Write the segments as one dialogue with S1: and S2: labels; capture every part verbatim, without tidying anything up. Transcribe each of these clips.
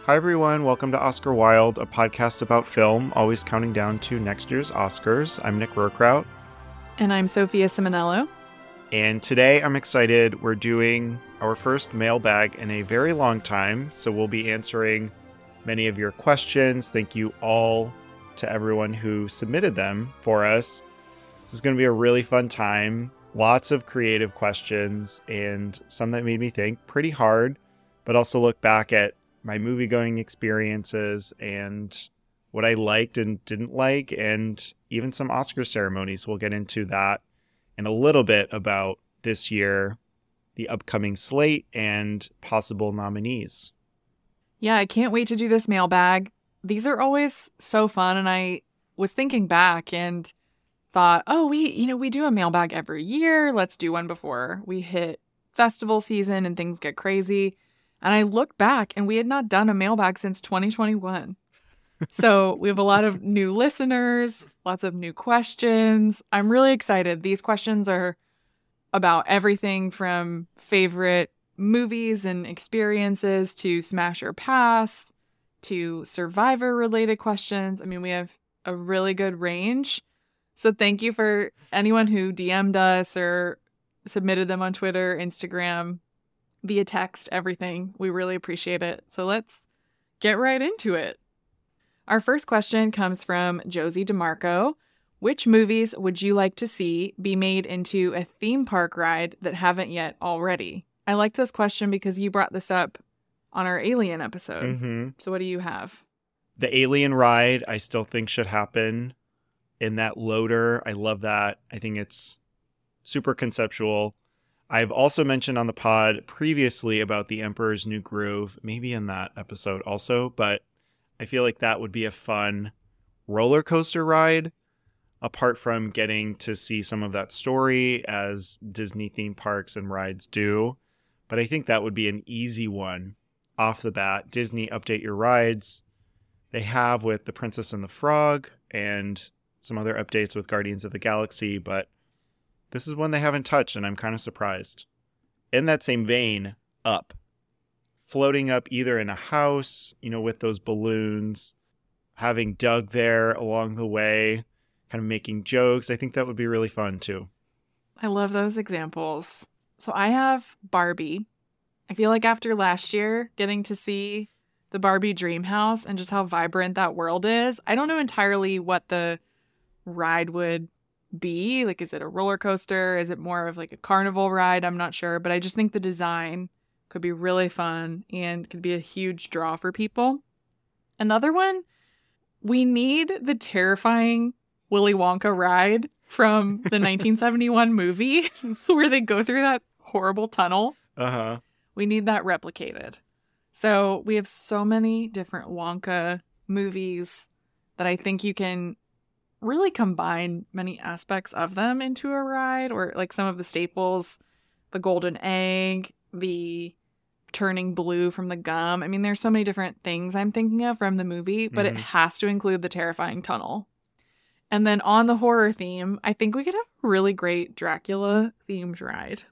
S1: Hi everyone, welcome to Oscar Wild, a podcast about film, always counting down to next year's Oscars. I'm Nick Rohrkraut.
S2: And I'm Sophia Simonello.
S1: And today I'm excited. We're doing our first mailbag in a very long time, so we'll be answering many of your questions. Thank you all to everyone who submitted them for us. This is going to be a really fun time. Lots of creative questions and some that made me think pretty hard, but also look back at my movie-going experiences and what I liked and didn't like, and even some Oscar ceremonies. We'll get into that and a little bit about this year, the upcoming slate, and possible nominees.
S2: Yeah, I can't wait to do this mailbag. These are always so fun, and I was thinking back and thought, oh, we, you know, we do a mailbag every year. Let's do one before we hit festival season and things get crazy. And I look back and we had not done a mailbag since twenty twenty-one. So we have a lot of new listeners, lots of new questions. I'm really excited. These questions are about everything from favorite movies and experiences to smash or pass to Survivor related questions. I mean, we have a really good range. So thank you for anyone who D M'd us or submitted them on Twitter, Instagram, via text, everything. We really appreciate it. So let's get right into it. Our first question comes from Josie DeMarco. Which movies would you like to see be made into a theme park ride that haven't yet already? I like this question because you brought this up on our Alien episode.
S1: Mm-hmm.
S2: So what do you have?
S1: The Alien ride, I still think should happen in that loader. I love that. I think it's super conceptual. I've also mentioned on the pod previously about the Emperor's New Groove, maybe in that episode also, but I feel like that would be a fun roller coaster ride, apart from getting to see some of that story as Disney theme parks and rides do. But I think that would be an easy one off the bat. Disney, update your rides. They have with The Princess and the Frog and some other updates with Guardians of the Galaxy, but this is one they haven't touched, and I'm kind of surprised. In that same vein, Up. Floating up either in a house, you know, with those balloons, having Doug there along the way, kind of making jokes. I think that would be really fun, too.
S2: I love those examples. So I have Barbie. I feel like after last year, getting to see the Barbie dream house and just how vibrant that world is, I don't know entirely what the ride would be. Like, is it a roller coaster? Is it more of like a carnival ride? I'm not sure, but I just think the design could be really fun and could be a huge draw for people. Another one, we need the terrifying Willy Wonka ride from the nineteen seventy-one movie where they go through that horrible tunnel.
S1: Uh-huh.
S2: We need that replicated. So we have so many different Wonka movies that I think you can really combine many aspects of them into a ride, or like some of the staples, the golden egg, the turning blue from the gum. I mean, there's so many different things I'm thinking of from the movie, but mm-hmm. it has to include the terrifying tunnel. And then on the horror theme, I think we could have a really great Dracula themed ride.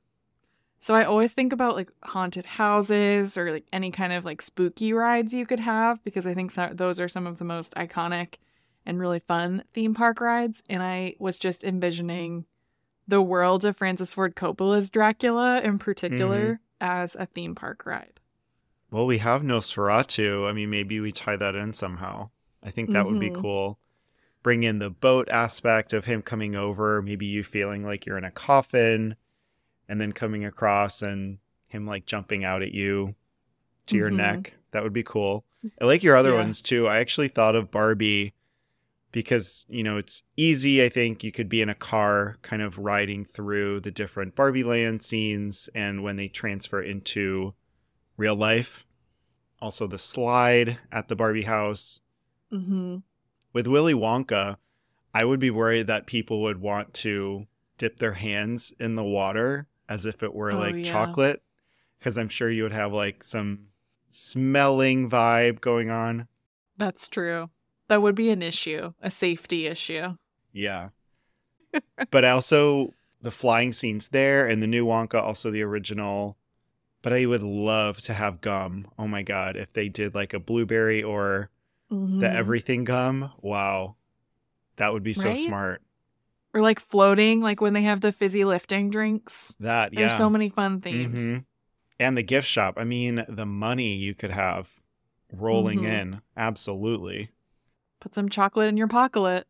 S2: So I always think about like haunted houses or like any kind of like spooky rides you could have, because I think so- those are some of the most iconic and really fun theme park rides. And I was just envisioning the world of Francis Ford Coppola's Dracula in particular mm-hmm. as a theme park ride.
S1: Well, we have Nosferatu. I mean, maybe we tie that in somehow. I think that mm-hmm. would be cool. Bring in the boat aspect of him coming over, maybe you feeling like you're in a coffin and then coming across and him like jumping out at you to mm-hmm. your neck. That would be cool. I like your other yeah. ones too. I actually thought of Barbie because, you know, it's easy. I think you could be in a car kind of riding through the different Barbie land scenes, and when they transfer into real life, also the slide at the Barbie house.
S2: Mm-hmm.
S1: With Willy Wonka, I would be worried that people would want to dip their hands in the water as if it were oh, like yeah. chocolate, because I'm sure you would have like some smelling vibe going on.
S2: That's true. That would be an issue, a safety issue.
S1: Yeah. But also the flying scenes there, and the new Wonka, also the original, But I would love to have gum. Oh my God. If they did like a blueberry or
S2: Mm-hmm.
S1: the everything gum. Wow. That would be so
S2: Right?
S1: smart.
S2: Or like floating, like when they have the fizzy lifting drinks.
S1: That, yeah.
S2: There's so many fun themes.
S1: Mm-hmm. And the gift shop. I mean, the money you could have rolling
S2: Mhm.
S1: in. Absolutely.
S2: Put some chocolate in your pocket.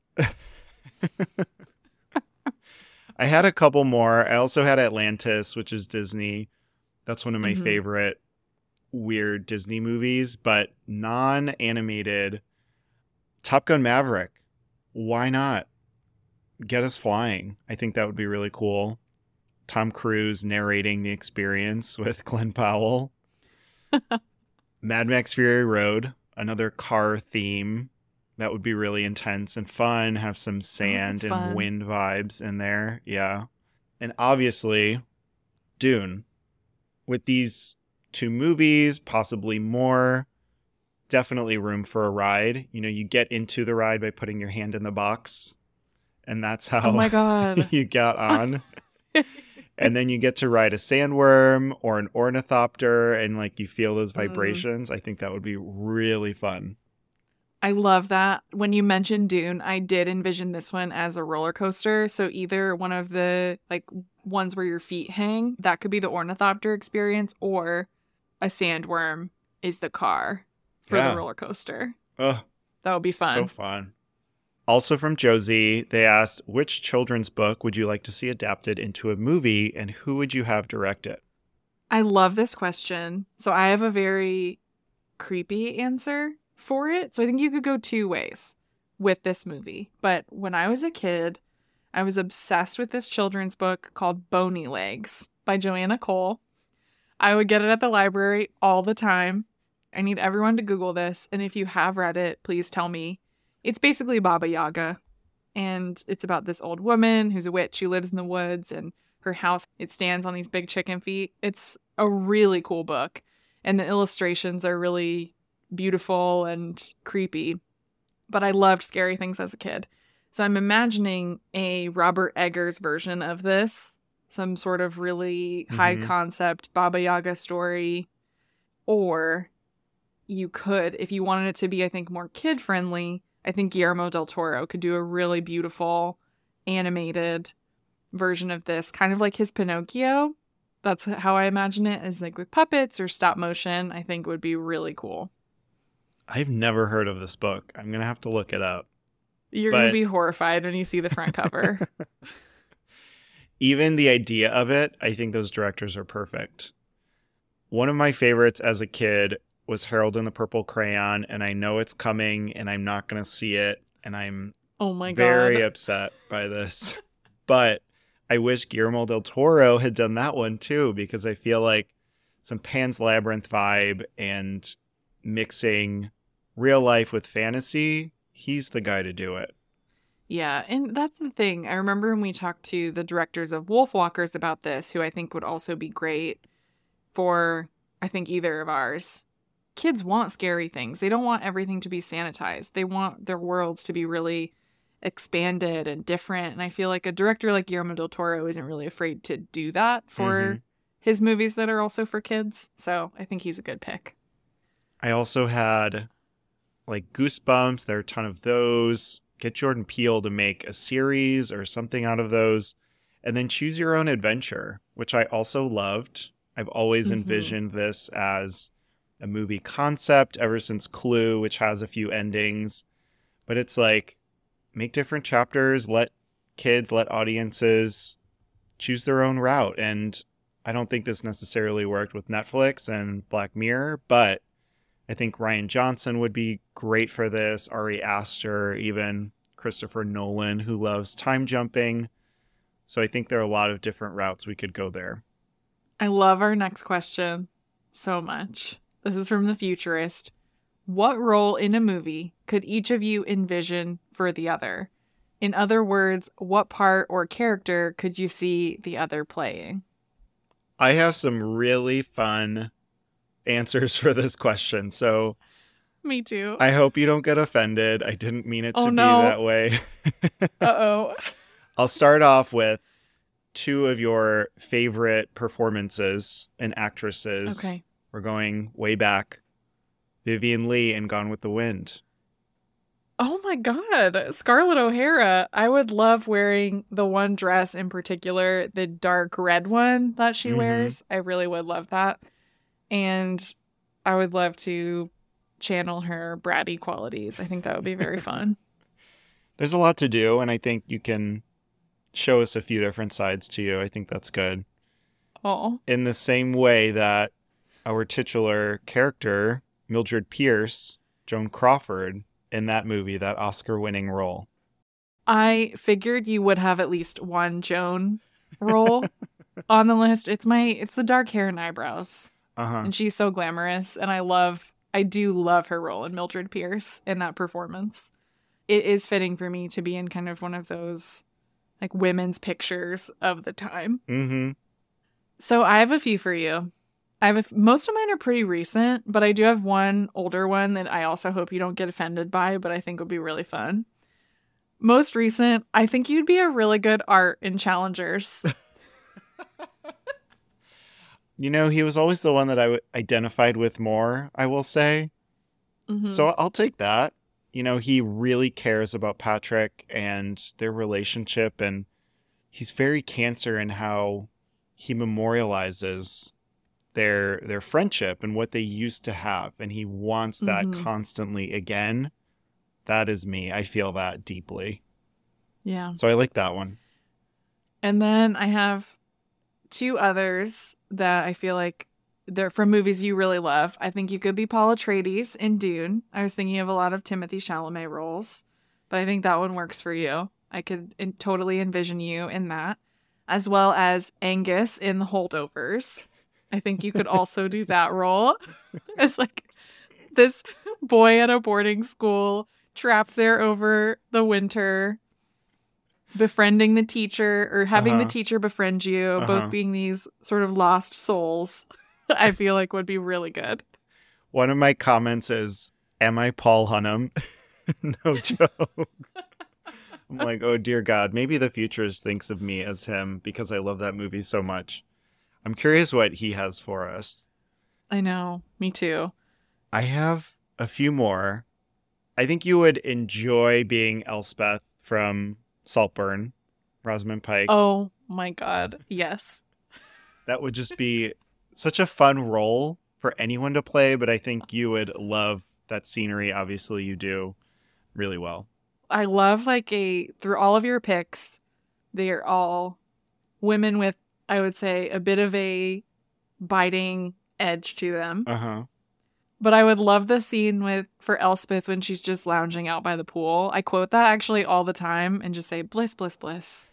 S1: I had a couple more. I also had Atlantis, which is Disney. That's one of my
S2: Mhm.
S1: favorite weird Disney movies, but non-animated. Top Gun Maverick. Why not? Get us flying. I think that would be really cool. Tom Cruise narrating the experience with Glenn Powell. Mad Max Fury Road, another car theme. That would be really intense and fun. Have some sand
S2: that's
S1: and
S2: fun.
S1: wind vibes in there. Yeah. And obviously, Dune. With these two movies, possibly more, definitely room for a ride. You know, you get into the ride by putting your hand in the box. And that's how
S2: Oh my God.
S1: you got on. And then you get to ride a sandworm or an ornithopter and like you feel those vibrations. Mm. I think that would be really fun.
S2: I love that. When you mentioned Dune, I did envision this one as a roller coaster. So either one of the like ones where your feet hang, that could be the ornithopter experience, or a sandworm is the car for
S1: Yeah.
S2: the roller coaster.
S1: Oh,
S2: that would be fun.
S1: So fun. Also from Josie, they asked, which children's book would you like to see adapted into a movie and who would you have direct it?
S2: I love this question. So I have a very creepy answer for it. So I think you could go two ways with this movie. But when I was a kid, I was obsessed with this children's book called Bony Legs by Joanna Cole. I would get it at the library all the time. I need everyone to Google this. And if you have read it, please tell me. It's basically Baba Yaga. And it's about this old woman who's a witch who lives in the woods, and her house, it stands on these big chicken feet. It's a really cool book. And the illustrations are really beautiful and creepy. But I loved scary things as a kid. So I'm imagining a Robert Eggers version of this. Some sort of really mm-hmm. high concept Baba Yaga story. Or you could, if you wanted it to be, I think, more kid friendly, I think Guillermo del Toro could do a really beautiful animated version of this, kind of like his Pinocchio. That's how I imagine it, is like with puppets or stop motion. I think would be really cool.
S1: I've never heard of this book. I'm going to have to look it up.
S2: You're
S1: but...
S2: going to be horrified when you see the front cover.
S1: Even the idea of it, I think those directors are perfect. One of my favorites as a kid was Harold and the Purple Crayon, and I know it's coming and I'm not going to see it, and I'm
S2: oh my
S1: very
S2: God.
S1: upset by this. But I wish Guillermo del Toro had done that one too, because I feel like some Pan's Labyrinth vibe and mixing real life with fantasy, he's the guy to do it.
S2: Yeah, and that's the thing. I remember when we talked to the directors of Wolfwalkers about this, who I think would also be great for, I think, either of ours. Kids want scary things. They don't want everything to be sanitized. They want their worlds to be really expanded and different. And I feel like a director like Guillermo del Toro isn't really afraid to do that for mm-hmm. his movies that are also for kids. So I think he's a good pick.
S1: I also had like Goosebumps. There are a ton of those. Get Jordan Peele to make a series or something out of those. And then Choose Your Own Adventure, which I also loved. I've always mm-hmm. envisioned this as a movie concept ever since Clue, which has a few endings. But it's like, make different chapters, let kids, let audiences choose their own route. And I don't think this necessarily worked with Netflix and Black Mirror, but I think Rian Johnson would be great for this. Ari Aster, even Christopher Nolan, who loves time jumping. So I think there are a lot of different routes we could go there.
S2: I love our next question so much. This is from The Futurist. What role in a movie could each of you envision for the other? In other words, what part or character could you see the other playing?
S1: I have some really fun answers for this question, so
S2: me too.
S1: I hope you don't get offended. I didn't mean it
S2: oh,
S1: to
S2: no.
S1: be that way.
S2: Uh-oh.
S1: I'll start off with two of your favorite performances and actresses.
S2: Okay.
S1: We're going way back. Vivien Leigh in Gone with the Wind.
S2: Oh my God. Scarlett O'Hara. I would love wearing the one dress in particular, the dark red one that she
S1: Mhm.
S2: wears. I really would love that. And I would love to channel her bratty qualities. I think that would be very fun.
S1: There's a lot to do, and I think you can show us a few different sides to you. I think that's good.
S2: Oh.
S1: In the same way that our titular character, Mildred Pierce, Joan Crawford, in that movie, that Oscar-winning role.
S2: I figured you would have at least one Joan role on the list. It's my, it's the dark hair and eyebrows.
S1: Uh-huh.
S2: And she's so glamorous. And I love, I do love her role in Mildred Pierce in that performance. It is fitting for me to be in kind of one of those like women's pictures of the time.
S1: Mm-hmm.
S2: So I have a few for you. I have a, most of mine are pretty recent, but I do have one older one that I also hope you don't get offended by, but I think would be really fun. Most recent, I think you'd be a really good Art in Challengers.
S1: You know, he was always the one that I w- identified with more, I will say.
S2: Mm-hmm.
S1: So I'll take that. You know, he really cares about Patrick and their relationship, and he's very Cancer in how he memorializes their their friendship and what they used to have, and he wants that
S2: Mhm.
S1: constantly again. That is me. I feel that deeply.
S2: Yeah.
S1: So I like that one.
S2: And then I have two others that I feel like they're from movies you really love. I think you could be Paul Atreides in Dune. I was thinking of a lot of Timothée Chalamet roles, but I think that one works for you. I could in- totally envision you in that, as well as Angus in The Holdovers. I think you could also do that role. It's like this boy at a boarding school trapped there over the winter, befriending the teacher or having
S1: Uh-huh.
S2: the teacher befriend you,
S1: Uh-huh.
S2: both being these sort of lost souls. I feel like would be really good.
S1: One of my comments is, am I Paul Hunnam? No joke. I'm like, oh dear God, maybe the Futures thinks of me as him because I love that movie so much. I'm curious what he has for us.
S2: I know. Me too.
S1: I have a few more. I think you would enjoy being Elspeth from Saltburn, Rosamund Pike.
S2: Oh my God. Yes.
S1: That would just be such a fun role for anyone to play, but I think you would love that scenery. Obviously, you do really well.
S2: I love like a, through all of your picks, they are all women with, I would say, a bit of a biting edge to them.
S1: Uh-huh.
S2: But I would love the scene with for Elspeth when she's just lounging out by the pool. I quote that actually all the time and just say, bliss, bliss, bliss.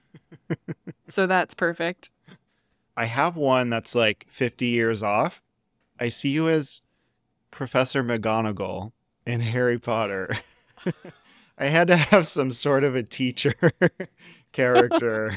S2: So that's perfect.
S1: I have one that's like fifty years off. I see you as Professor McGonagall in Harry Potter. I had to have some sort of a teacher character.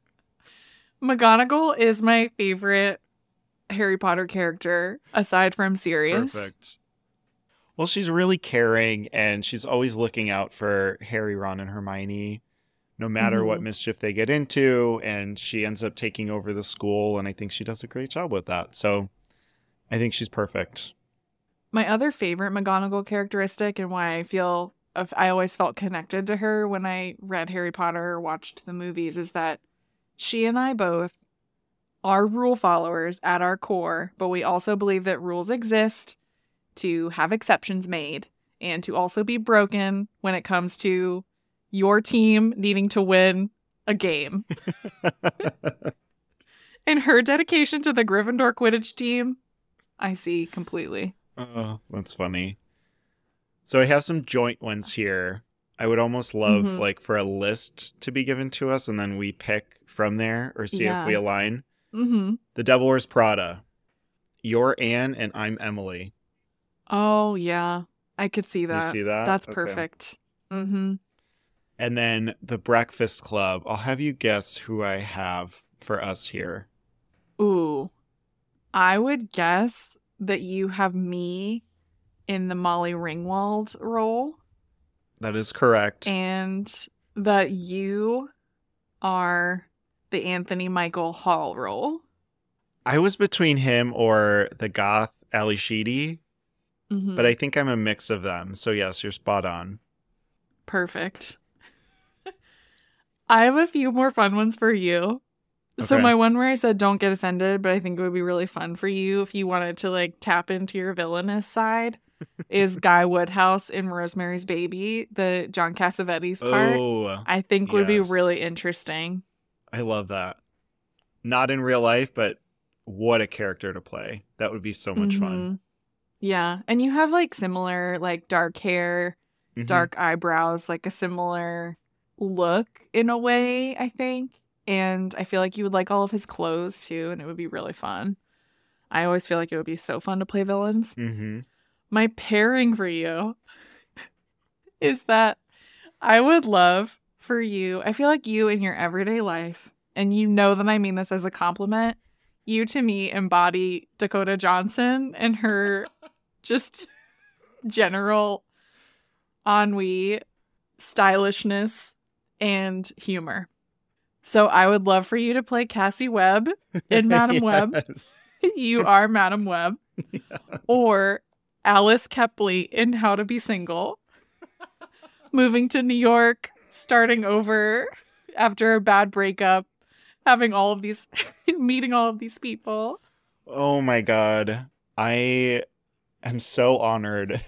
S2: McGonagall is my favorite Harry Potter character, aside from Sirius.
S1: Perfect. Well, she's really caring, and she's always looking out for Harry, Ron, and Hermione, no matter
S2: Mhm.
S1: what mischief they get into, and she ends up taking over the school, and I think she does a great job with that. So I think she's perfect.
S2: My other favorite McGonagall characteristic, and why I feel I always felt connected to her when I read Harry Potter or watched the movies, is that she and I both are rule followers at our core, but we also believe that rules exist to have exceptions made and to also be broken when it comes to your team needing to win a game. And her dedication to the Gryffindor Quidditch team, I see completely.
S1: Oh, that's funny. So I have some joint ones here. I would almost love
S2: Mhm.
S1: like for a list to be given to us, and then we pick from there or see
S2: Yeah.
S1: if we align.
S2: Mm-hmm.
S1: The Devil Wears Prada. You're Anne and I'm Emily.
S2: Oh, yeah. I could see that.
S1: You see that?
S2: That's
S1: Okay.
S2: perfect. Mm-hmm.
S1: And then The Breakfast Club. I'll have you guess who I have for us here.
S2: Ooh. I would guess that you have me in the Molly Ringwald role,
S1: That is correct.
S2: and that you are the Anthony Michael Hall role.
S1: I was between him or the goth Ali Sheedy,
S2: Mm-hmm.
S1: but I think I'm a mix of them. So yes, you're spot on.
S2: Perfect. I have a few more fun ones for you. So
S1: Okay.
S2: my one where I said don't get offended, but I think it would be really fun for you if you wanted to like tap into your villainous side is Guy Woodhouse in Rosemary's Baby, the John Cassavetes part.
S1: Oh,
S2: I think would
S1: yes.
S2: be really interesting.
S1: I love that. Not in real life, but what a character to play. That would be so much fun.
S2: Mhm. Yeah. And you have like similar like dark hair,
S1: Mhm.
S2: dark eyebrows, like a similar look in a way, I think. And I feel like you would like all of his clothes too, and it would be really fun. I always feel like it would be so fun to play villains.
S1: Mm-hmm.
S2: My pairing for you is that I would love for you, I feel like you in your everyday life, and you know that I mean this as a compliment, you to me embody Dakota Johnson and her just general ennui, stylishness, and humor. So I would love for you to play Cassie Webb in Madam Web.
S1: Yes.
S2: You are Madam Web.
S1: Yeah.
S2: Or Alice Kepley in How to Be Single. Moving to New York, starting over after a bad breakup, having all of these, meeting all of these people.
S1: Oh my God. I am so honored.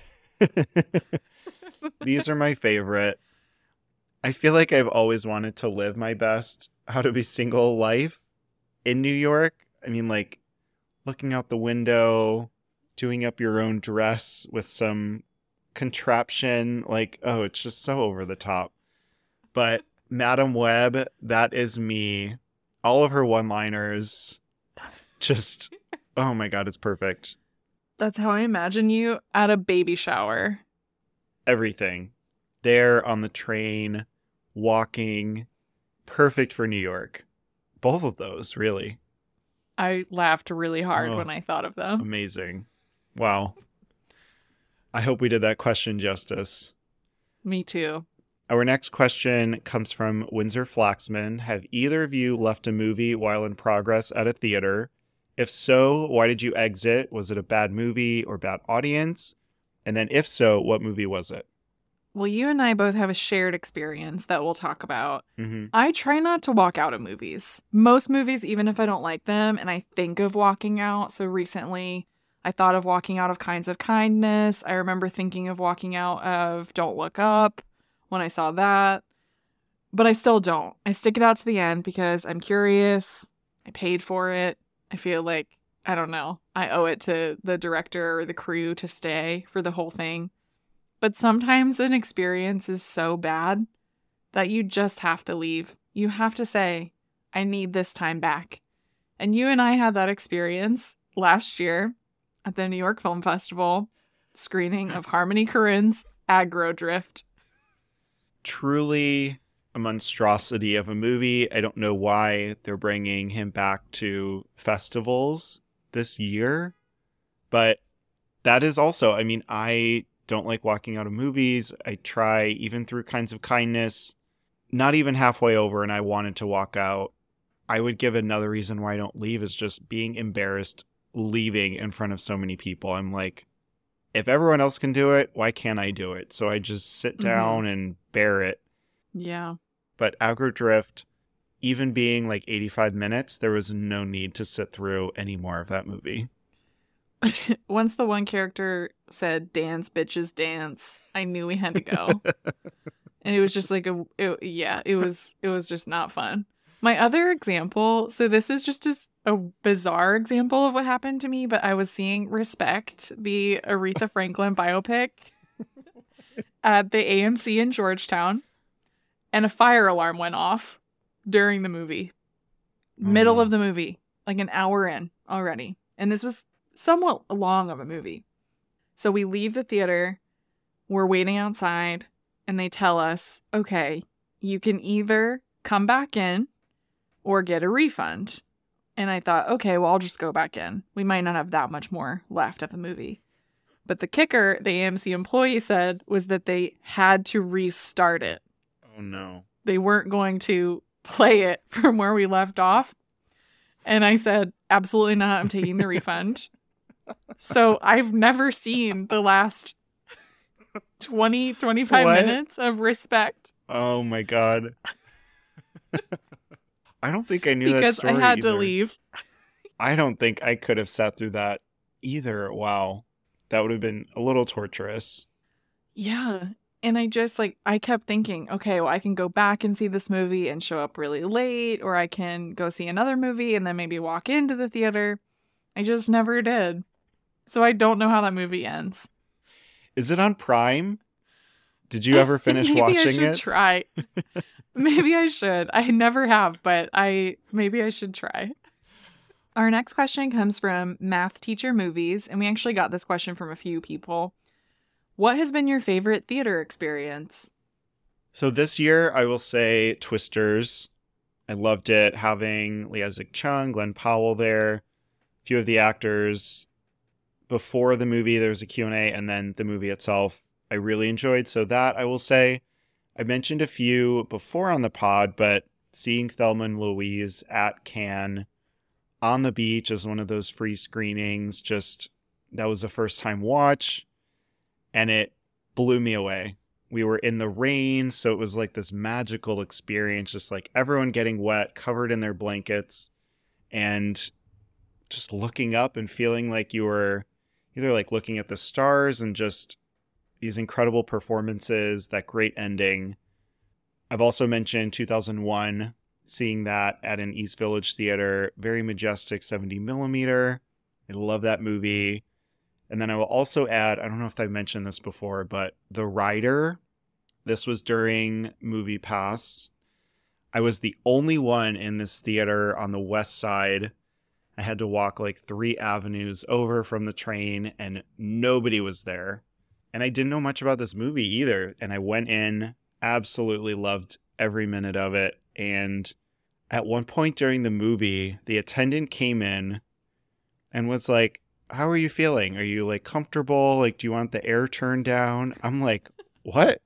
S1: These are my favorite. I feel like I've always wanted to live my best How to Be Single life in New York. I mean, like looking out the window, doing up your own dress with some contraption. Like, oh, it's just so over the top. But Madam Web, that is me. All of her one-liners, just, oh my God, it's perfect.
S2: That's how I imagine you at a baby shower.
S1: Everything. There on the train, walking, perfect for New York. Both of those, really.
S2: I laughed really hard
S1: Oh.
S2: when I thought of them.
S1: Amazing. Wow. I hope we did that question justice.
S2: Me too.
S1: Our next question comes from Windsor Flaxman. Have either of you left a movie while in progress at a theater? If so, why did you exit? Was it a bad movie or bad audience? And then if so, what movie was it?
S2: Well, you and I both have a shared experience that we'll talk about.
S1: Mm-hmm.
S2: I try not to walk out of movies. Most movies, even if I don't like them, and I think of walking out. So recently, I thought of walking out of Kinds of Kindness. I remember thinking of walking out of Don't Look Up when I saw that. But I still don't. I stick it out to the end because I'm curious. I paid for it. I feel like, I don't know, I owe it to the director or the crew to stay for the whole thing. But sometimes an experience is so bad that you just have to leave. You have to say, I need this time back. And you and I had that experience last year at the New York Film Festival screening of Harmony Korine's Aggro Drift.
S1: Truly a monstrosity of a movie. I don't know why they're bringing him back to festivals this year. But that is also, I mean, I don't like walking out of movies. I try, even through Kinds of Kindness, not even halfway over, and I wanted to walk out. I would give another reason why I don't leave is just being embarrassed leaving in front of so many people. I'm like, if everyone else can do it, why can't I do it? So I just sit down mm-hmm. and bear it.
S2: Yeah.
S1: But Aggro Drift, even being like eighty-five minutes, there was no need to sit through any more of that movie.
S2: Once the one character said, dance, bitches, dance, I knew we had to go. And it was just like, a, it, yeah, it was, it was just not fun. My other example, so this is just a, a bizarre example of what happened to me, but I was seeing Respect, the Aretha Franklin biopic at the A M C in Georgetown, and a fire alarm went off during the movie. Mm. Middle of the movie, like an hour in already. And this was somewhat long of a movie. So we leave the theater, we're waiting outside, and they tell us, okay, you can either come back in or get a refund. And I thought, okay, well, I'll just go back in. We might not have that much more left of the movie. But the kicker, the A M C employee said, was that they had to restart it.
S1: Oh, no.
S2: They weren't going to play it from where we left off. And I said, absolutely not. I'm taking the refund. So I've never seen the last twenty, twenty-five
S1: What?
S2: minutes of Respect.
S1: Oh my God. I don't think I knew that
S2: Because
S1: story
S2: I had
S1: either.
S2: to leave.
S1: I don't think I could have sat through that either. Wow. That would have been a little torturous.
S2: Yeah. And I just like, I kept thinking, okay, well, I can go back and see this movie and show up really late, or I can go see another movie and then maybe walk into the theater. I just never did. So I don't know how that movie ends.
S1: Is it on Prime? Did you ever finish
S2: maybe
S1: watching
S2: I should
S1: it?
S2: try. Maybe I should. I never have, but I maybe I should try. Our next question comes from Math Teacher Movies, and we actually got this question from a few people. What has been your favorite theater experience?
S1: So this year, I will say Twisters. I loved it, having Lee Isaac Chung, Glenn Powell there, a few of the actors. Before the movie, there was a Q and A, and then the movie itself, I really enjoyed. So that, I will say, I mentioned a few before on the pod, but seeing Thelma and Louise at Cannes on the beach as one of those free screenings, just, that was a first time watch, and it blew me away. We were in the rain, so it was like this magical experience, just like everyone getting wet, covered in their blankets, and just looking up and feeling like you were either like looking at the stars, and just these incredible performances, that great ending. I've also mentioned two thousand one, seeing that at an East Village theater, very majestic seventy millimeter. I love that movie. And then I will also add, I don't know if I've mentioned this before, but The Rider. This was during Movie Pass. I was the only one in this theater on the west side. I had to walk like three avenues over from the train, and nobody was there. And I didn't know much about this movie either. And I went in, absolutely loved every minute of it. And at one point during the movie, the attendant came in and was like, how are you feeling? Are you like comfortable? Like, do you want the air turned down? I'm like, what?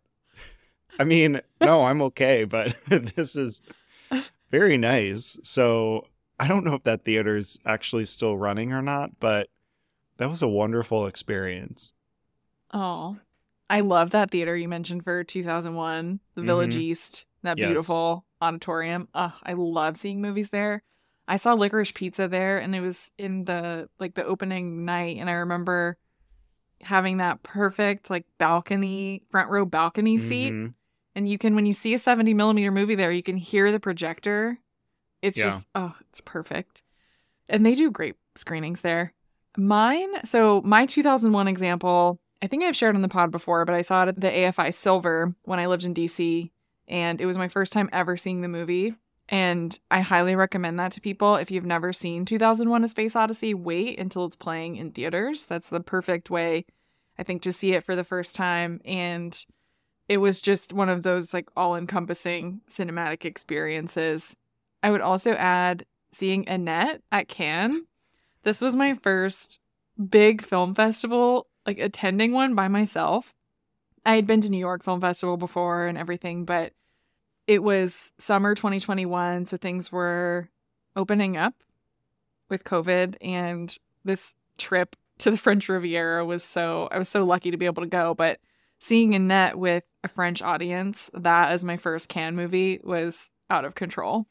S1: I mean, no, I'm okay, but this is very nice. So I don't know if that theater is actually still running or not, but that was a wonderful experience.
S2: Oh, I love that theater you mentioned for two thousand one, the Village
S1: Mhm.
S2: East, that
S1: Yes.
S2: beautiful auditorium. Ugh, I love seeing movies there. I saw Licorice Pizza there, and it was in the like the opening night, and I remember having that perfect like balcony, front row balcony seat.
S1: Mhm.
S2: And you can, when you see a seventy millimeter movie there, you can hear the projector. It's
S1: Yeah.
S2: just, oh, it's perfect. And they do great screenings there. Mine, so my two thousand one example, I think I've shared on the pod before, but I saw it at the A F I Silver when I lived in D C, and it was my first time ever seeing the movie. And I highly recommend that to people. If you've never seen two thousand one: A Space Odyssey, wait until it's playing in theaters. That's the perfect way, I think, to see it for the first time. And it was just one of those like all-encompassing cinematic experiences. I would also add seeing Annette at Cannes. This was my first big film festival, like attending one by myself. I had been to New York Film Festival before and everything, but it was summer twenty twenty-one, so things were opening up with COVID, and this trip to the French Riviera was so, I was so lucky to be able to go, but seeing Annette with a French audience, that as my first Cannes movie, was out of control.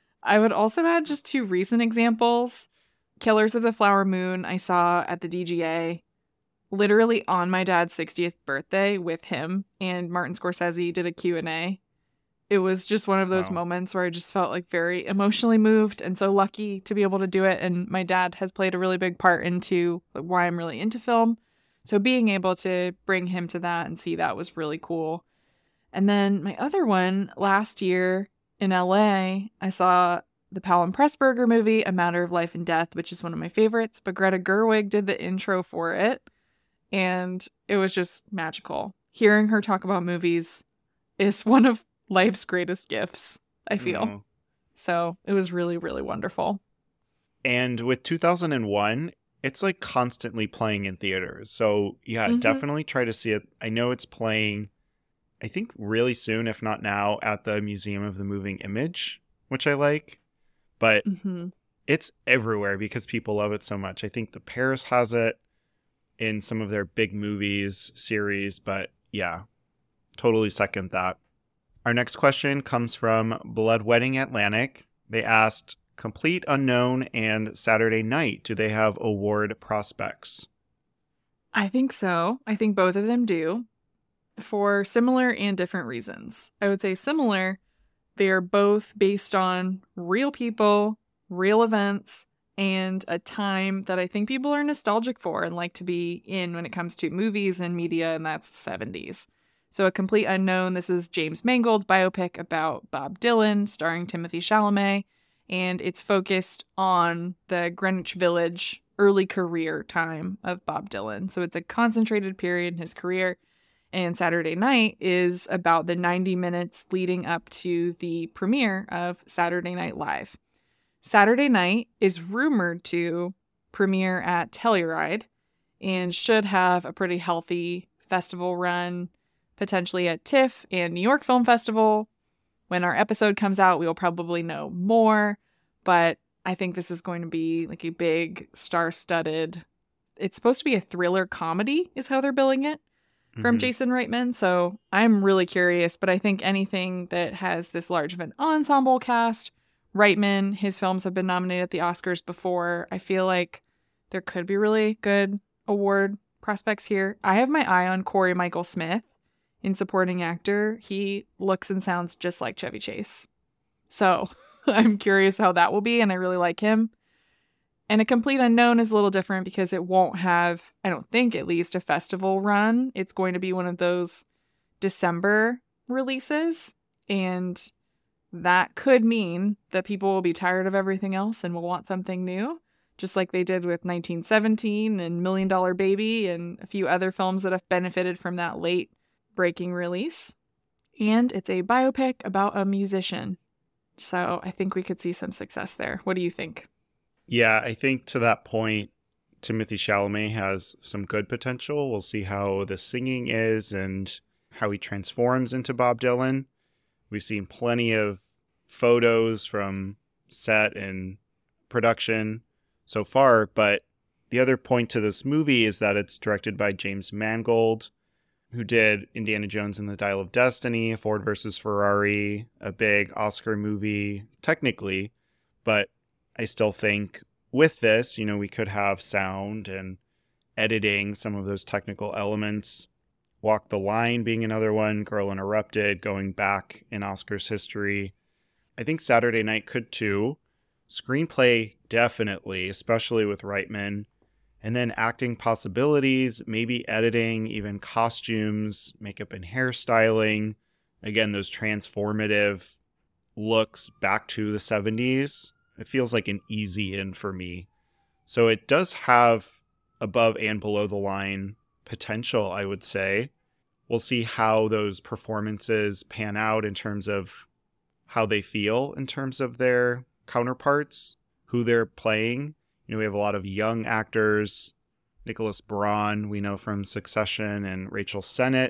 S2: I would also add just two recent examples. Killers of the Flower Moon, I saw at the D G A literally on my dad's sixtieth birthday with him, and Martin Scorsese did a Q and A. It was just one of those
S1: Wow.
S2: moments where I just felt like very emotionally moved and so lucky to be able to do it. And my dad has played a really big part into why I'm really into film. So being able to bring him to that and see that was really cool. And then my other one, last year in L A, I saw the Powell and Pressburger movie, A Matter of Life and Death, which is one of my favorites. But Greta Gerwig did the intro for it, and it was just magical. Hearing her talk about movies is one of life's greatest gifts, I feel.
S1: Oh.
S2: So it was really, really wonderful.
S1: And with two thousand one, it's like constantly playing in theaters. So yeah,
S2: Mhm.
S1: definitely try to see it. I know it's playing, I think really soon, if not now, at the Museum of the Moving Image which I like. But
S2: Mm-hmm.
S1: it's everywhere because people love it so much. I think the Paris has it in some of their big movies, series, but yeah, totally second that. Our next question comes from Blood Wedding Atlantic. They asked, Complete Unknown and Saturday Night, do they have award prospects?
S2: I think so. I think both of them do, for similar and different reasons. I would say similar. They are both based on real people, real events, and a time that I think people are nostalgic for and like to be in when it comes to movies and media, and that's the seventies. So A Complete Unknown, this is James Mangold's biopic about Bob Dylan, starring Timothée Chalamet, and it's focused on the Greenwich Village early career time of Bob Dylan. So it's a concentrated period in his career. And Saturday Night is about the ninety minutes leading up to the premiere of Saturday Night Live. Saturday Night is rumored to premiere at Telluride and should have a pretty healthy festival run, potentially at TIFF and New York Film Festival. When our episode comes out, we will probably know more, but I think this is going to be like a big star-studded, it's supposed to be a thriller comedy is how they're billing it from
S1: Mhm.
S2: Jason Reitman. So I'm really curious, but I think anything that has this large of an ensemble cast, Reitman, his films have been nominated at the Oscars before. I feel like there could be really good award prospects here. I have my eye on Corey Michael Smith in supporting actor. He looks and sounds just like Chevy Chase. So I'm curious how that will be, and I really like him. And A Complete Unknown is a little different because it won't have, I don't think at least, a festival run. It's going to be one of those December releases, and that could mean that people will be tired of everything else and will want something new, just like they did with nineteen seventeen and Million Dollar Baby and a few other films that have benefited from that late breaking release. And it's a biopic about a musician. So I think we could see some success there. What do you think?
S1: Yeah, I think to that point, Timothée Chalamet has some good potential. We'll see how the singing is and how he transforms into Bob Dylan. We've seen plenty of photos from set and production so far, but the other point to this movie is that it's directed by James Mangold, who did Indiana Jones and the Dial of Destiny, Ford versus Ferrari, a big Oscar movie, technically, but I still think with this, you know, we could have sound and editing, some of those technical elements. Walk the Line being another one, Girl Interrupted, going back in Oscars history. I think Saturday Night could too. Screenplay, definitely, especially with Reitman. And then acting possibilities, maybe editing, even costumes, makeup and hairstyling. Again, those transformative looks back to the seventies. It feels like an easy in for me. So it does have above and below the line potential, I would say. We'll see how those performances pan out in terms of how they feel in terms of their counterparts, who they're playing. You know, we have a lot of young actors. Nicholas Braun, we know from Succession, and Rachel Sennett.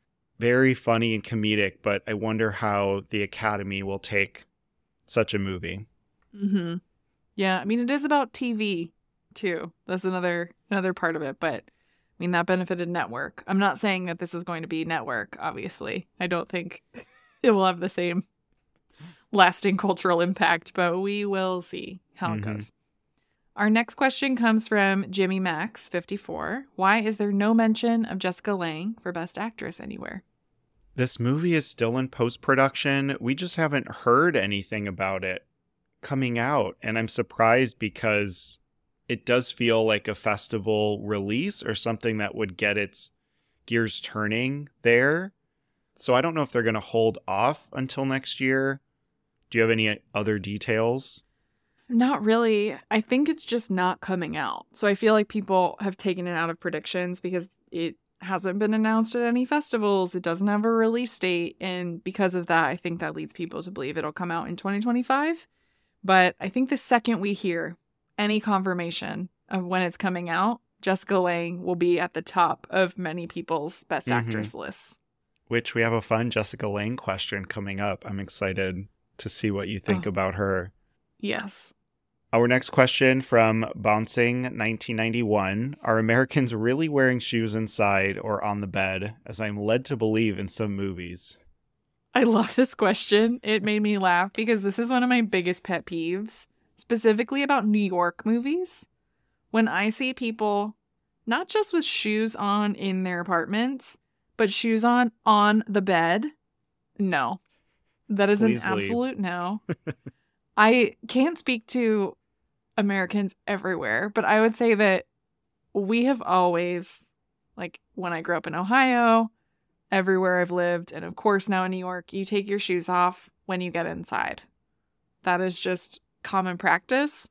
S1: Very funny and comedic, but I wonder how the Academy will take such a movie.
S2: Mm-hmm. Yeah, I mean, it is about T V, too. That's another another part of it, but I mean, that benefited network. I'm not saying that this is going to be network, obviously. I don't think it will have the same lasting cultural impact, but we will see how
S1: Mm-hmm.
S2: it goes. Our next question comes from Jimmy Max, fifty-four. Why is there no mention of Jessica Lange for Best Actress anywhere?
S1: This movie is still in post-production. We just haven't heard anything about it coming out, and I'm surprised because it does feel like a festival release or something that would get its gears turning there. So I don't know if they're going to hold off until next year. Do you have any other details?
S2: Not really. I think it's just not coming out. So I feel like people have taken it out of predictions because it hasn't been announced at any festivals. It doesn't have a release date. And because of that, I think that leads people to believe it'll come out in twenty twenty-five. But I think the second we hear any confirmation of when it's coming out, Jessica Lange will be at the top of many people's Best
S1: Mhm.
S2: Actress lists.
S1: Which we have a fun Jessica Lange question coming up. I'm excited to see what you think
S2: Oh.
S1: about her.
S2: Yes.
S1: Our next question from Bouncing nineteen ninety-one. Are Americans really wearing shoes inside or on the bed, as I'm led to believe in some movies?
S2: I love this question. It made me laugh because this is one of my biggest pet peeves, specifically about New York movies. When I see people, not just with shoes on in their apartments, but shoes on on the bed, no. That is
S1: Please
S2: an
S1: leave.
S2: absolute no. I can't speak to Americans everywhere, but I would say that we have always, like when I grew up in Ohio, everywhere I've lived, and of course now in New York, you take your shoes off when you get inside. That is just common practice.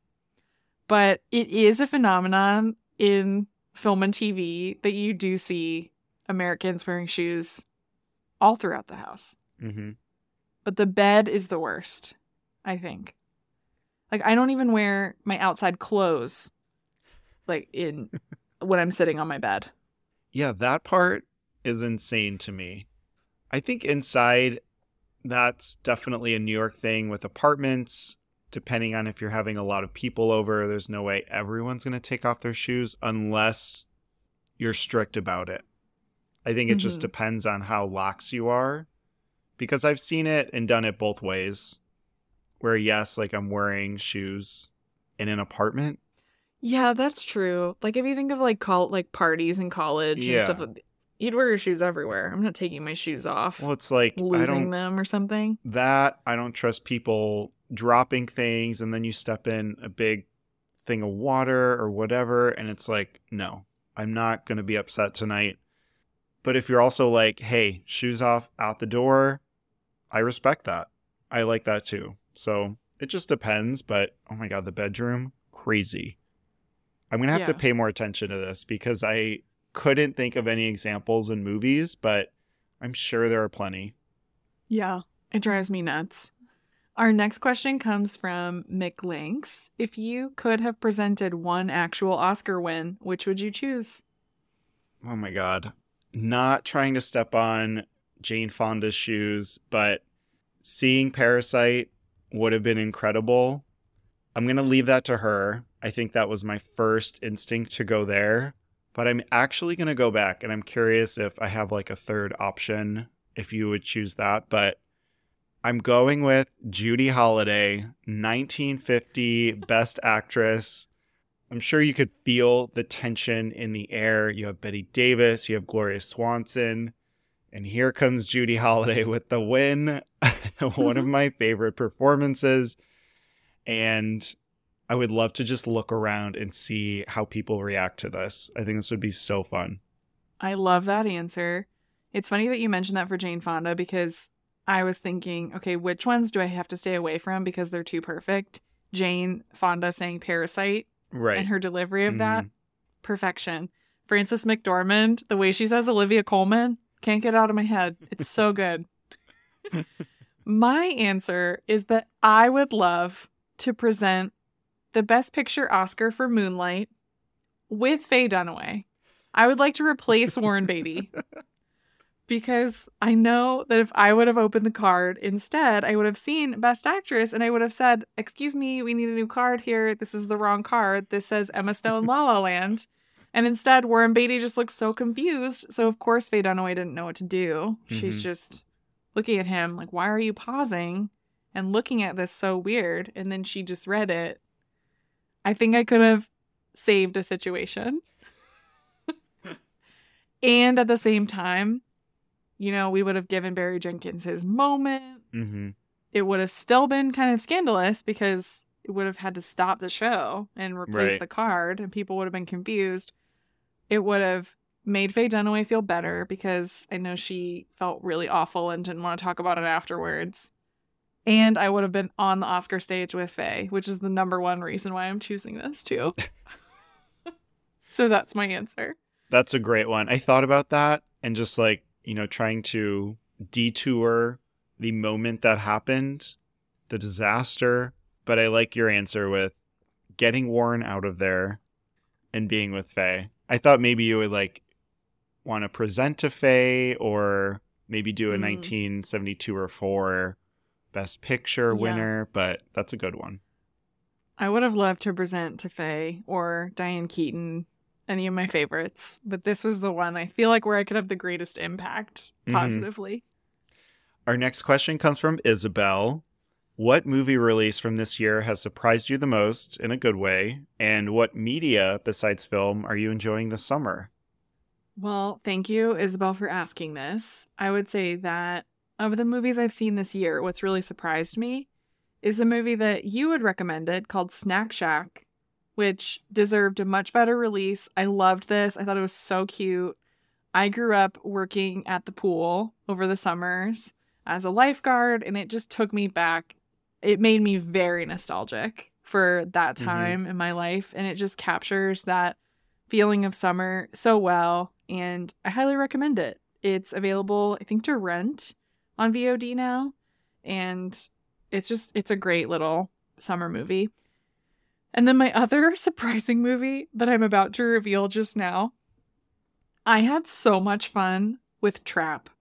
S2: But it is a phenomenon in film and T V that you do see Americans wearing shoes all throughout the house.
S1: Mm-hmm.
S2: But the bed is the worst, I think. Like, I don't even wear my outside clothes, like, in when I'm sitting on my bed.
S1: Yeah, that part is insane to me. I think inside, that's definitely a New York thing with apartments. Depending on if you're having a lot of people over, there's no way everyone's going to take off their shoes unless you're strict about it. I think it just
S2: Mhm.
S1: depends on how lax you are, because I've seen it and done it both ways. Where, yes, like I'm wearing shoes in an apartment.
S2: Yeah, that's true. Like, if you think of, like, call like parties in college
S1: Yeah.
S2: and stuff, like- you'd wear your shoes everywhere. I'm not taking my shoes off,
S1: Well, it's like, I
S2: losing
S1: don't,
S2: them or something.
S1: that, I don't trust people dropping things and then you step in a big thing of water or whatever. And it's like, no, I'm not going to be upset tonight. But if you're also like, hey, shoes off out the door, I respect that. I like that too. So it just depends. But oh my God, the bedroom, crazy. I'm going to have to
S2: Yeah.
S1: pay more attention to this because I couldn't think of any examples in movies, but I'm sure there are plenty.
S2: Yeah, it drives me nuts. Our next question comes from Mick Links. If you could have presented one actual Oscar win, which would you choose?
S1: Oh my God. Not trying to step on Jane Fonda's shoes, but seeing Parasite would have been incredible. I'm going to leave that to her. I think that was my first instinct to go there, but I'm actually going to go back and I'm curious if I have like a third option, if you would choose that, but I'm going with Judy Holliday, nineteen fifty Best Actress. I'm sure you could feel the tension in the air. You have Bette Davis, you have Gloria Swanson, and here comes Judy Holliday with the win. One of my favorite performances. And I would love to just look around and see how people react to this. I think this would be so fun.
S2: I love that answer. It's funny that you mentioned that for Jane Fonda because I was thinking, okay, which ones do I have to stay away from because they're too perfect? Jane Fonda saying Parasite
S1: Right.
S2: and her delivery of that,
S1: Mhm.
S2: perfection. Frances McDormand, the way she says Olivia Colman, can't get out of my head. It's so good. My answer is that I would love to present the Best Picture Oscar for Moonlight with Faye Dunaway. I would like to replace Warren Beatty because I know that if I would have opened the card instead, I would have seen Best Actress and I would have said, excuse me, we need a new card here. This is the wrong card. This says Emma Stone La La Land. And instead, Warren Beatty just looks so confused. So, of course, Faye Dunaway didn't know what to do. She's
S1: Mhm.
S2: just looking at him like, why are you pausing and looking at this so weird? And then she just read it. I think I could have saved a situation. And at the same time, you know, we would have given Barry Jenkins his moment.
S1: Mhm.
S2: It would have still been kind of scandalous because it would have had to stop the show and replace
S1: Right.
S2: the card and people would have been confused. It would have made Faye Dunaway feel better because I know she felt really awful and didn't want to talk about it afterwards. And I would have been on the Oscar stage with Faye, which is the number one reason why I'm choosing this too. So that's my answer.
S1: That's a great one. I thought about that and just like, you know, trying to detour the moment that happened, the disaster. But I like your answer with getting Warren out of there and being with Faye. I thought maybe you would like want to present to Faye or maybe do a
S2: Mm.
S1: nineteen seventy-two or four Best Picture
S2: Yeah.
S1: winner, but that's a good one.
S2: I would have loved to present to Faye or Diane Keaton, any of my favorites, but this was the one I feel like where I could have the greatest impact positively.
S1: Mm-hmm. Our next question comes from Isabel. What movie release from this year has surprised you the most in a good way? And what media besides film are you enjoying this summer?
S2: Well, thank you, Isabel, for asking this. I would say that of the movies I've seen this year, what's really surprised me is a movie that you had recommended called Snack Shack, which deserved a much better release. I loved this. I thought it was so cute. I grew up working at the pool over the summers as a lifeguard, and it just took me back. It made me very nostalgic for that time mm-hmm. in my life, and it just captures that feeling of summer so well, and I highly recommend it. It's available, I think, to rent on V O D now, and it's just, it's a great little summer movie. And then my other surprising movie that I'm about to reveal just now, I had so much fun with Trap.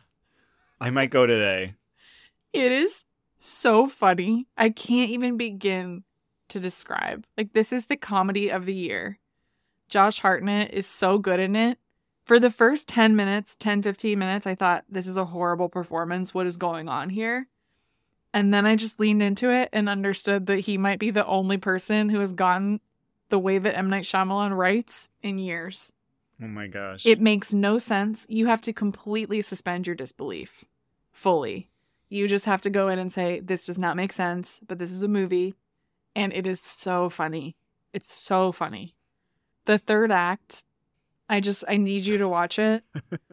S1: I might go today.
S2: It is so funny. I can't even begin to describe. Like, this is the comedy of the year. Josh Hartnett is so good in it. For the first ten minutes, ten, fifteen minutes, I thought, this is a horrible performance. What is going on here? And then I just leaned into it and understood that he might be the only person who has gotten the way that M. Night Shyamalan writes in years.
S1: Oh my gosh.
S2: It makes no sense. You have to completely suspend your disbelief. Fully. You just have to go in and say, this does not make sense, but this is a movie. And it is so funny. It's so funny. The third act, I just, I need you to watch it.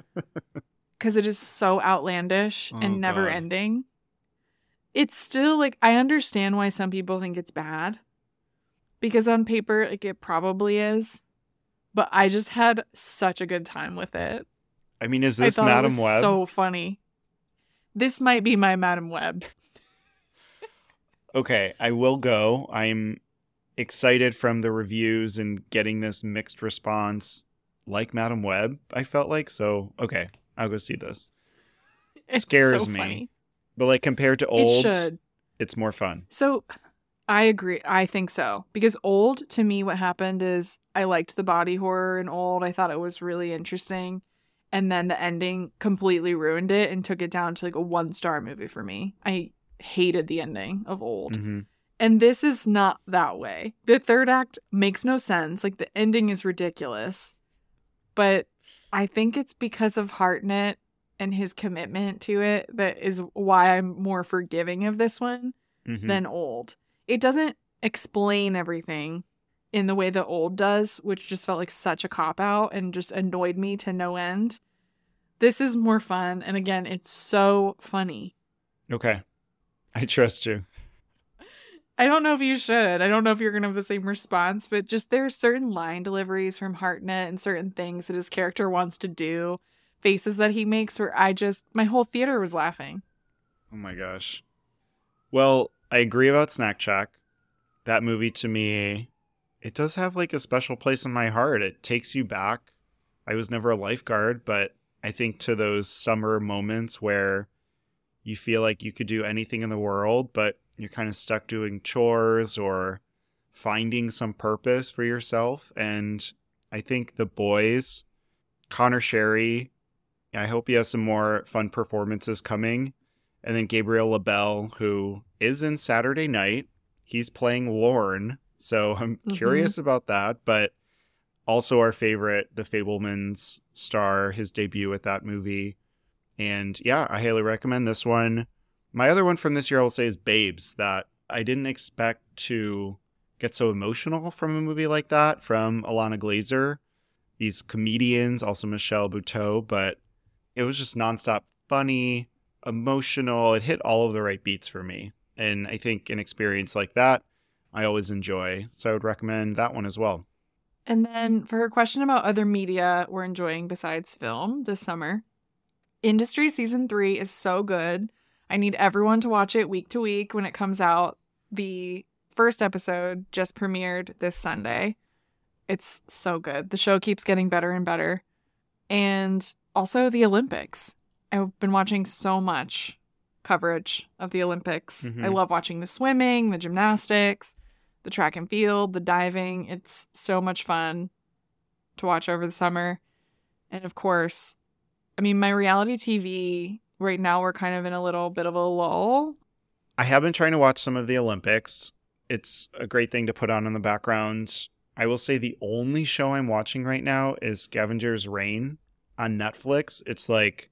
S2: Because it is so outlandish oh, and never God. ending. It's still like, I understand why some people think it's bad. Because on paper, like, it probably is. But I just had such a good time with it.
S1: I mean, is this Madam Web?
S2: So funny. This might be my Madam Web.
S1: Okay, I will go. I'm excited from the reviews and getting this mixed response like Madam Web, I felt like. So, okay, I'll go see this. It scares so me. Funny. But like compared to old, it should. It's more fun.
S2: So I agree. I think so. Because old, to me, what happened is I liked the body horror in old. I thought it was really interesting. And then the ending completely ruined it and took it down to like a one-star movie for me. I hated the ending of old. Mm-hmm. And this is not that way. The third act makes no sense. Like, the ending is ridiculous. But I think it's because of Hartnett and his commitment to it that is why I'm more forgiving of this one mm-hmm. than old. It doesn't explain everything in the way that old does, which just felt like such a cop-out and just annoyed me to no end. This is more fun. And again, it's so funny.
S1: Okay. I trust you.
S2: I don't know if you should. I don't know if you're going to have the same response, but just there are certain line deliveries from Hartnett and certain things that his character wants to do, faces that he makes, where I just, my whole theater was laughing.
S1: Oh my gosh. Well, I agree about Snack Shack. That movie to me, it does have like a special place in my heart. It takes you back. I was never a lifeguard, but I think to those summer moments where you feel like you could do anything in the world, but you're kind of stuck doing chores or finding some purpose for yourself. And I think the boys, Connor Sherry, I hope he has some more fun performances coming. And then Gabriel LaBelle, who is in Saturday Night. He's playing Lorne. So I'm mm-hmm. curious about that. But also our favorite, The Fabelmans star, his debut with that movie. And yeah, I highly recommend this one. My other one from this year, I will say, is Babes, that I didn't expect to get so emotional from a movie like that from Alana Glazer. These comedians, also Michelle Buteau, but it was just nonstop funny, emotional. It hit all of the right beats for me. And I think an experience like that, I always enjoy. So I would recommend that one as well.
S2: And then for her question about other media we're enjoying besides film this summer, Industry Season three is so good. I need everyone to watch it week to week when it comes out. The first episode just premiered this Sunday. It's so good. The show keeps getting better and better. And also the Olympics. I've been watching so much coverage of the Olympics.
S1: Mhm.
S2: I love watching the swimming, the gymnastics, the track and field, the diving. It's so much fun to watch over the summer. And of course, I mean, my reality T V right now, we're kind of in a little bit of a lull.
S1: I have been trying to watch some of the Olympics. It's a great thing to put on in the background. I will say the only show I'm watching right now is Scavenger's Reign on Netflix. It's like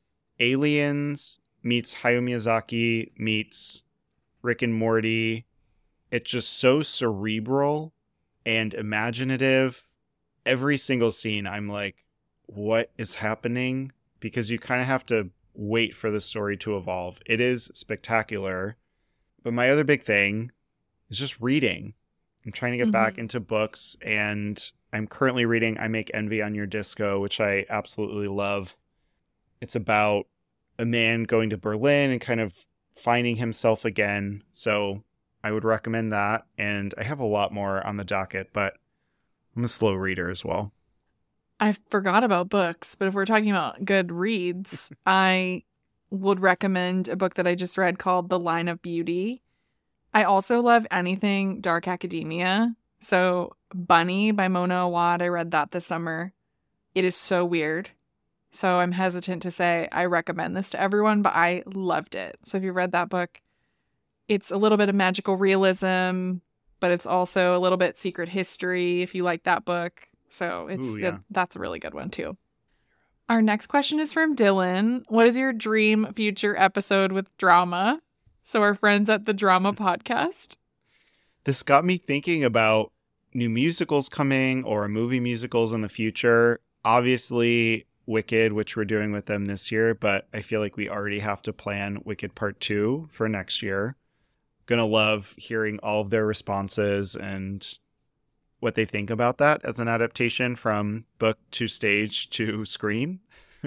S1: Aliens meets Hayao Miyazaki meets Rick and Morty. It's just so cerebral and imaginative. Every single scene, I'm like, what is happening? Because you kind of have to wait for the story to evolve. It is spectacular. But my other big thing is just reading. I'm trying to get mm-hmm. back into books, and I'm currently reading I Make Envy on Your Disco, which I absolutely love. It's about a man going to Berlin and kind of finding himself again. So I would recommend that. And I have a lot more on the docket, but I'm a slow reader as well.
S2: I forgot about books, but if we're talking about good reads, I would recommend a book that I just read called The Line of Beauty. I also love anything dark academia. So Bunny by Mona Awad, I read that this summer. It is so weird. So I'm hesitant to say I recommend this to everyone, but I loved it. So if you read that book, it's a little bit of magical realism, but it's also a little bit secret history if you like that book. So it's
S1: Ooh, yeah.
S2: it, that's a really good one too. Our next question is from Dylan. What is your dream future episode with drama? So our friends at the Drama Podcast.
S1: This got me thinking about new musicals coming or movie musicals in the future. Obviously, Wicked, which we're doing with them this year, but I feel like we already have to plan Wicked Part two for next year. Gonna love hearing all of their responses and what they think about that as an adaptation from book to stage to screen.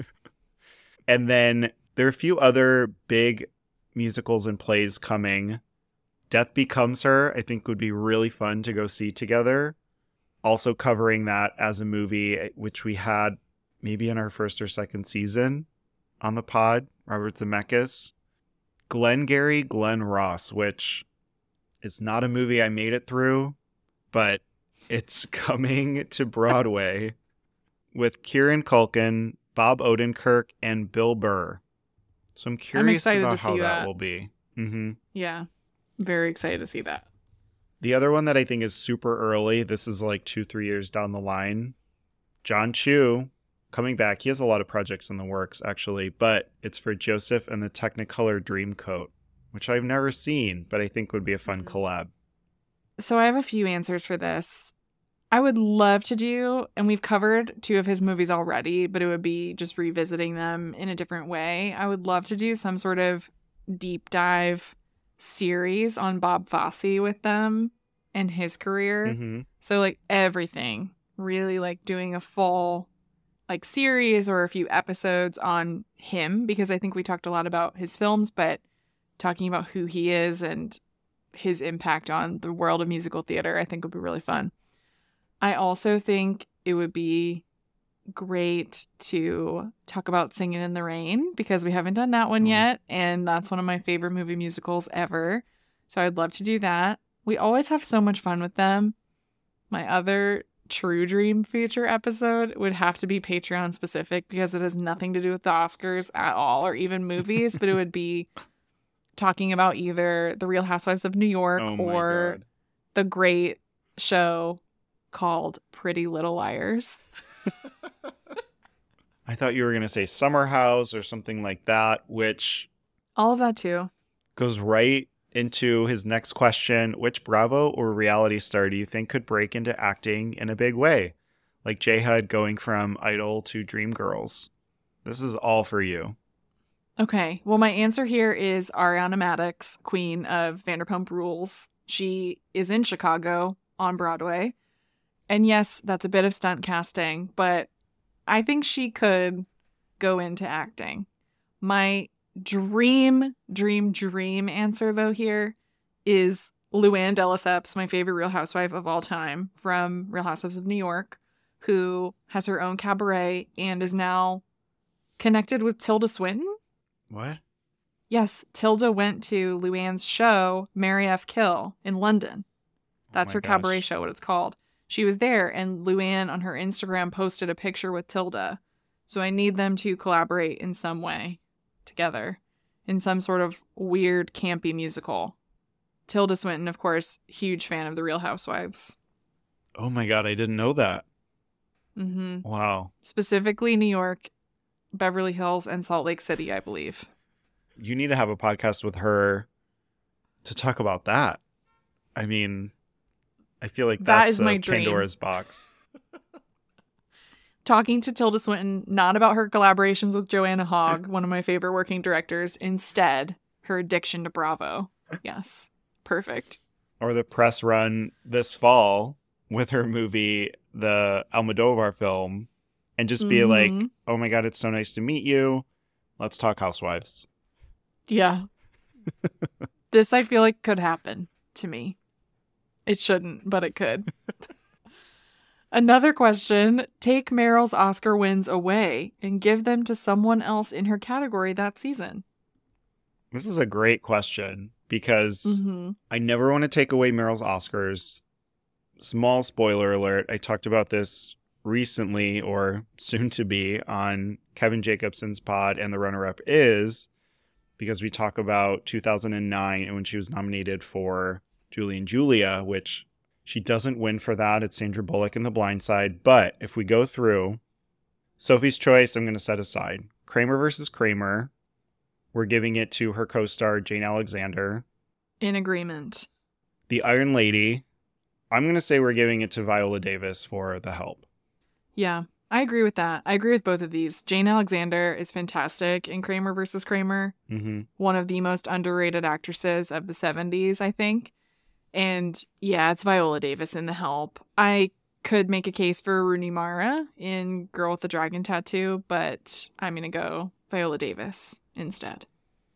S1: And then there are a few other big musicals and plays coming. Death Becomes Her, I think, would be really fun to go see together. Also covering that as a movie, which we had maybe in our first or second season on the pod, Robert Zemeckis. Glengarry Glen Ross, which is not a movie I made it through, but it's coming to Broadway with Kieran Culkin, Bob Odenkirk, and Bill Burr. So I'm curious
S2: I'm
S1: about
S2: to
S1: how
S2: see
S1: that.
S2: that
S1: will be. Mm-hmm.
S2: Yeah, very excited to see that.
S1: The other one that I think is super early, this is like two, three years down the line, John Chu coming back. He has a lot of projects in the works, actually, but it's for Joseph and the Technicolor Dreamcoat, which I've never seen, but I think would be a fun
S2: Mm-hmm.
S1: collab.
S2: So I have a few answers for this. I would love to do, and we've covered two of his movies already, but it would be just revisiting them in a different way. I would love to do some sort of deep dive series on Bob Fosse with them and his career.
S1: Mm-hmm.
S2: So like everything, really like doing a full like series or a few episodes on him, because I think we talked a lot about his films, but talking about who he is and his impact on the world of musical theater, I think would be really fun. I also think it would be great to talk about Singing in the Rain, because we haven't done that one
S1: Mm.
S2: yet, and that's one of my favorite movie musicals ever. So I'd love to do that. We always have so much fun with them. My other true dream feature episode would have to be Patreon specific, because it has nothing to do with the Oscars at all or even movies, but it would be talking about either The Real Housewives of New York
S1: Oh my
S2: or
S1: God.
S2: the great show called Pretty Little Liars.
S1: I thought you were going to say Summer House or something like that, which
S2: All of that too.
S1: goes right into his next question. Which Bravo or reality star do you think could break into acting in a big way? Like J-Hud going from Idol to Dreamgirls. This is all for you.
S2: Okay, well, my answer here is Ariana Madix, queen of Vanderpump Rules. She is in Chicago on Broadway. And yes, that's a bit of stunt casting, but I think she could go into acting. My dream, dream, dream answer, though, here is Luann de Lesseps, my favorite Real Housewife of all time from Real Housewives of New York, who has her own cabaret and is now connected with Tilda Swinton.
S1: What?
S2: Yes, Tilda went to Luann's show, Mary F. Kill, in London. That's
S1: Oh my
S2: her cabaret
S1: gosh.
S2: show, what it's called. She was there, and Luann on her Instagram posted a picture with Tilda. So I need them to collaborate in some way together in some sort of weird, campy musical. Tilda Swinton, of course, huge fan of The Real Housewives.
S1: Oh my God, I didn't know that.
S2: Mm-hmm.
S1: Wow.
S2: Specifically New York, Beverly Hills, and Salt Lake City, I believe.
S1: You need to have a podcast with her to talk about that. I mean, I feel like
S2: That
S1: that's
S2: is my
S1: a
S2: dream.
S1: Pandora's box.
S2: Talking to Tilda Swinton, not about her collaborations with Joanna Hogg, one of my favorite working directors. Instead, her addiction to Bravo. Yes. Perfect.
S1: Or the press run this fall with her movie, the Almodovar film, and just be
S2: Mhm.
S1: like, oh my God, it's so nice to meet you. Let's talk Housewives.
S2: Yeah. This, I feel like, could happen to me. It shouldn't, but it could. Another question. Take Meryl's Oscar wins away and give them to someone else in her category that season.
S1: This is a great question because
S2: Mm-hmm.
S1: I never want to take away Meryl's Oscars. Small spoiler alert. I talked about this recently or soon to be on Kevin Jacobson's pod, and the runner-up is because we talk about two thousand nine and when she was nominated for Julie and Julia, which she doesn't win for that. It's Sandra Bullock in The Blind Side. But if we go through Sophie's Choice, I'm going to set aside. Kramer versus Kramer. We're giving it to her co-star, Jane Alexander.
S2: In agreement.
S1: The Iron Lady. I'm going to say we're giving it to Viola Davis for The Help.
S2: Yeah, I agree with that. I agree with both of these. Jane Alexander is fantastic in Kramer versus Kramer.
S1: Mm-hmm.
S2: One of the most underrated actresses of the seventies, I think. And yeah, it's Viola Davis in The Help. I could make a case for Rooney Mara in Girl with the Dragon Tattoo, but I'm going to go Viola Davis instead.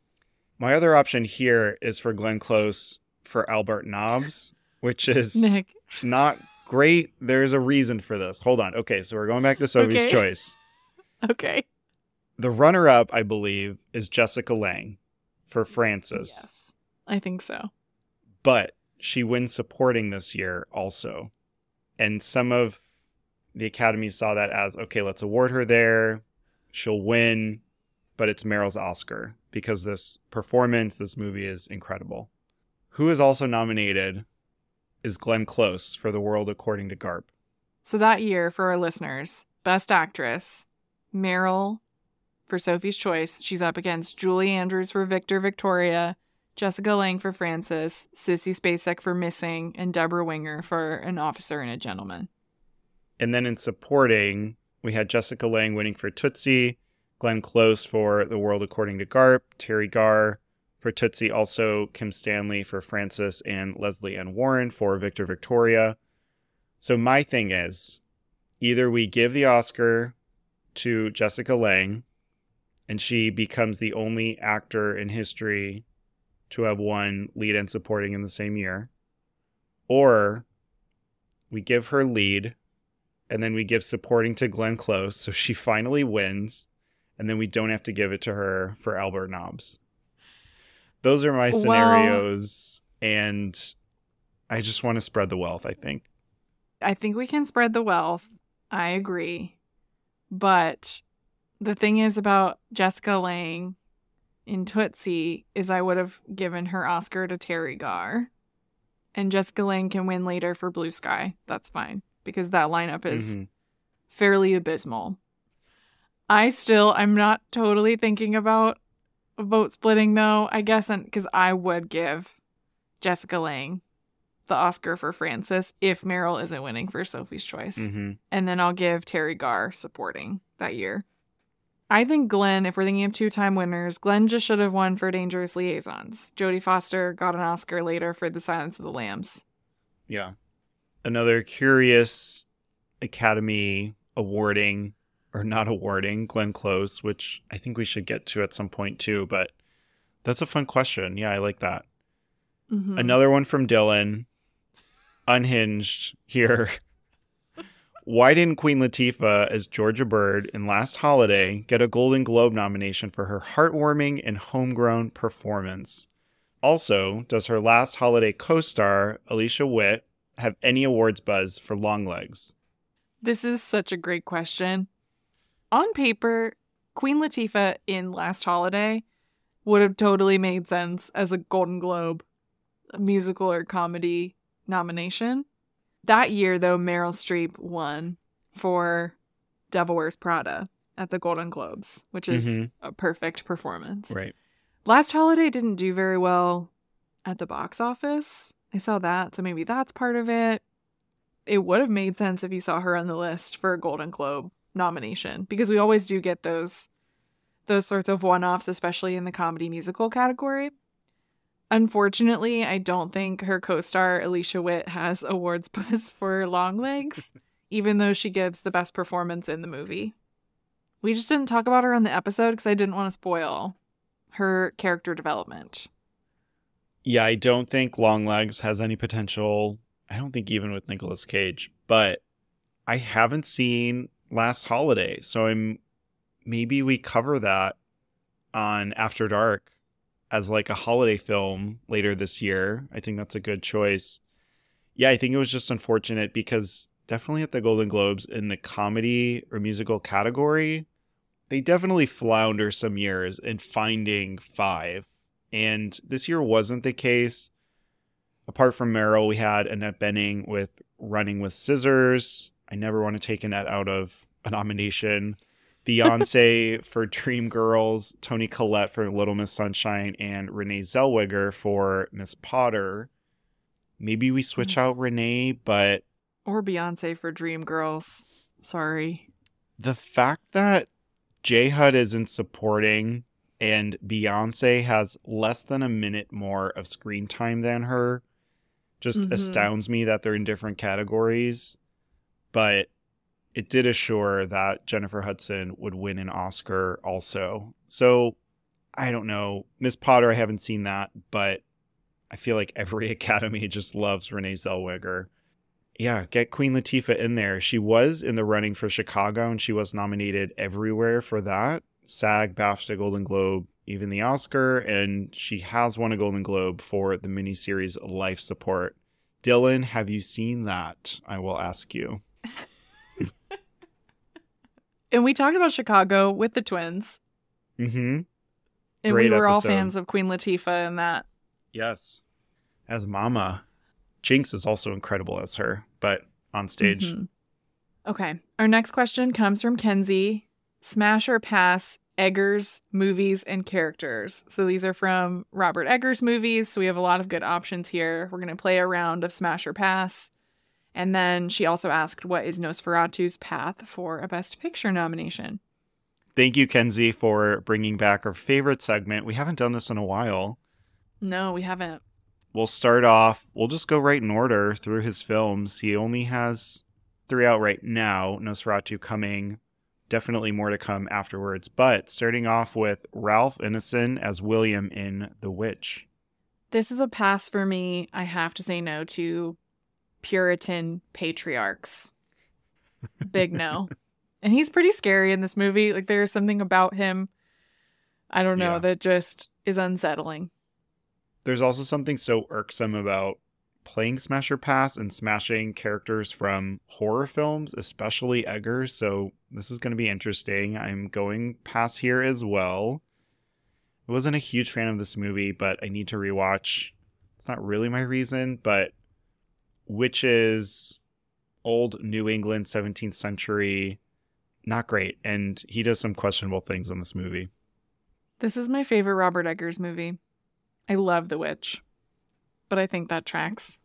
S1: My other option here is for Glenn Close for Albert Nobbs, which is
S2: Nick.
S1: not great. There's a reason for this. Hold on. Okay, so we're going back to Sophie's
S2: Okay.
S1: Choice.
S2: Okay.
S1: The runner-up, I believe, is Jessica Lange for Frances.
S2: Yes, I think so.
S1: But she wins supporting this year also. And some of the Academy saw that as, okay, let's award her there. She'll win, but it's Meryl's Oscar because this performance, this movie is incredible. Who is also nominated is Glenn Close for The World According to Garp.
S2: So that year, for our listeners, Best Actress, Meryl for Sophie's Choice. She's up against Julie Andrews for Victor Victoria, Jessica Lange for Frances, Sissy Spacek for Missing, and Deborah Winger for An Officer and a Gentleman.
S1: And then in supporting, we had Jessica Lange winning for Tootsie, Glenn Close for The World According to Garp, Terry Garr for Tootsie, also Kim Stanley for Frances, and Leslie Ann Warren for Victor Victoria. So my thing is, either we give the Oscar to Jessica Lange, and she becomes the only actor in history to have won lead and supporting in the same year, or we give her lead, and then we give supporting to Glenn Close, so she finally wins, and then we don't have to give it to her for Albert Nobbs. Those are my
S2: Well-
S1: scenarios, and I just want to spread the wealth, I think.
S2: I think we can spread the wealth. I agree. But the thing is about Jessica Lange in Tootsie is I would have given her Oscar to Terry Garr. And Jessica Lange can win later for Blue Sky. That's fine. Because that lineup is
S1: Mhm.
S2: fairly abysmal. I still, I'm not totally thinking about vote splitting though, I guess, because I would give Jessica Lange the Oscar for Frances if Meryl isn't winning for Sophie's Choice.
S1: Mhm.
S2: And then I'll give Terry Garr supporting that year. I think Glenn, if we're thinking of two-time winners, Glenn just should have won for Dangerous Liaisons. Jodie Foster got an Oscar later for The Silence of the Lambs.
S1: Yeah. Another curious Academy awarding, or not awarding, Glenn Close, which I think we should get to at some point too, but that's a fun question. Yeah, I like that.
S2: Mhm.
S1: Another one from Dylan. Unhinged here. Why didn't Queen Latifah as Georgia Bird in Last Holiday get a Golden Globe nomination for her heartwarming and homegrown performance? Also, does her Last Holiday co-star, Alicia Witt, have any awards buzz for Longlegs?
S2: This is such a great question. On paper, Queen Latifah in Last Holiday would have totally made sense as a Golden Globe musical or comedy nomination. That year, though, Meryl Streep won for Devil Wears Prada at the Golden Globes, which is mm-hmm. a perfect performance.
S1: Right.
S2: Last Holiday didn't do very well at the box office. I saw that, so maybe that's part of it. It would have made sense if you saw her on the list for a Golden Globe nomination, because we always do get those those sorts of one-offs, especially in the comedy musical category. Unfortunately, I don't think her co-star Alicia Witt has awards buzz for Longlegs, even though she gives the best performance in the movie. We just didn't talk about her on the episode because I didn't want to spoil her character development.
S1: Yeah, I don't think Longlegs has any potential. I don't think even with Nicolas Cage, but I haven't seen Last Holiday, so I'm maybe we cover that on After Dark as like a holiday film later this year. I think that's a good choice. Yeah, I think it was just unfortunate because definitely at the Golden Globes in the comedy or musical category, they definitely flounder some years in finding five. And this year wasn't the case. Apart from Meryl, we had Annette Bening with Running with Scissors. I never want to take Annette out of a nomination. Beyonce for Dreamgirls, Toni Collette for Little Miss Sunshine, and Renee Zellweger for Miss Potter. Maybe we switch out Renee, but...
S2: Or Beyonce for Dreamgirls. Sorry.
S1: The fact that J-Hud isn't supporting and Beyonce has less than a minute more of screen time than her just mm-hmm. astounds me that they're in different categories. But it did assure that Jennifer Hudson would win an Oscar also. So, I don't know. Miss Potter, I haven't seen that, but I feel like every Academy just loves Renee Zellweger. Yeah, get Queen Latifah in there. She was in the running for Chicago, and she was nominated everywhere for that. SAG, BAFTA, Golden Globe, even the Oscar, and she has won a Golden Globe for the miniseries Life Support. Dylan, have you seen that? I will ask you.
S2: And we talked about Chicago with the twins.
S1: Mm-hmm.
S2: And Great we were episode. all fans of Queen Latifah in that.
S1: Yes. As Mama. Jinx is also incredible as her, but on stage.
S2: Mm-hmm. Okay. Our next question comes from Kenzie. Smash or pass Eggers movies and characters. So these are from Robert Eggers movies. So we have a lot of good options here. We're going to play a round of smash or pass. And then she also asked, what is Nosferatu's path for a Best Picture nomination?
S1: Thank you, Kenzie, for bringing back our favorite segment. We haven't done this in a while.
S2: No, we haven't.
S1: We'll start off. We'll just go right in order through his films. He only has three out right now. Nosferatu coming. Definitely more to come afterwards. But starting off with Ralph Ineson as William in The Witch.
S2: This is a pass for me. I have to say no to Puritan patriarchs. Big no. And he's pretty scary in this movie. Like, there's something about him, I don't know, yeah. that just is unsettling.
S1: There's also something so irksome about playing Smash or Pass and smashing characters from horror films, especially Eggers. So this is going to be interesting. I'm going pass here as well. I wasn't a huge fan of this movie, but I need to rewatch. It's not really my reason, but Witches, old New England, seventeenth century, not great. And he does some questionable things in this movie.
S2: This is my favorite Robert Eggers movie. I love The Witch, but I think that tracks.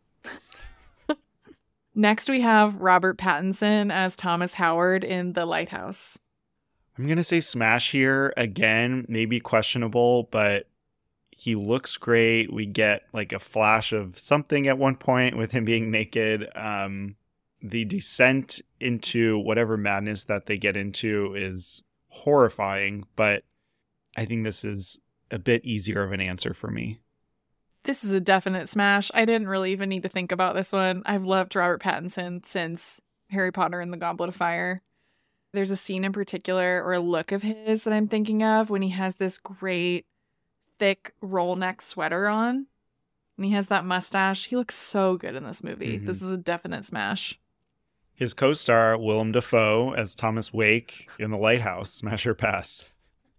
S2: Next, we have Robert Pattinson as Thomas Howard in The Lighthouse.
S1: I'm going to say smash here. Again, maybe questionable, but he looks great. We get like a flash of something at one point with him being naked. Um, the descent into whatever madness that they get into is horrifying, but I think this is a bit easier of an answer for me.
S2: This is a definite smash. I didn't really even need to think about this one. I've loved Robert Pattinson since Harry Potter and the Goblet of Fire. There's a scene in particular or a look of his that I'm thinking of when he has this great thick roll neck sweater on and he has that mustache. He looks so good in this movie. Mm-hmm. This is a definite smash.
S1: His co-star, Willem Dafoe, as Thomas Wake in The Lighthouse. Smash or pass?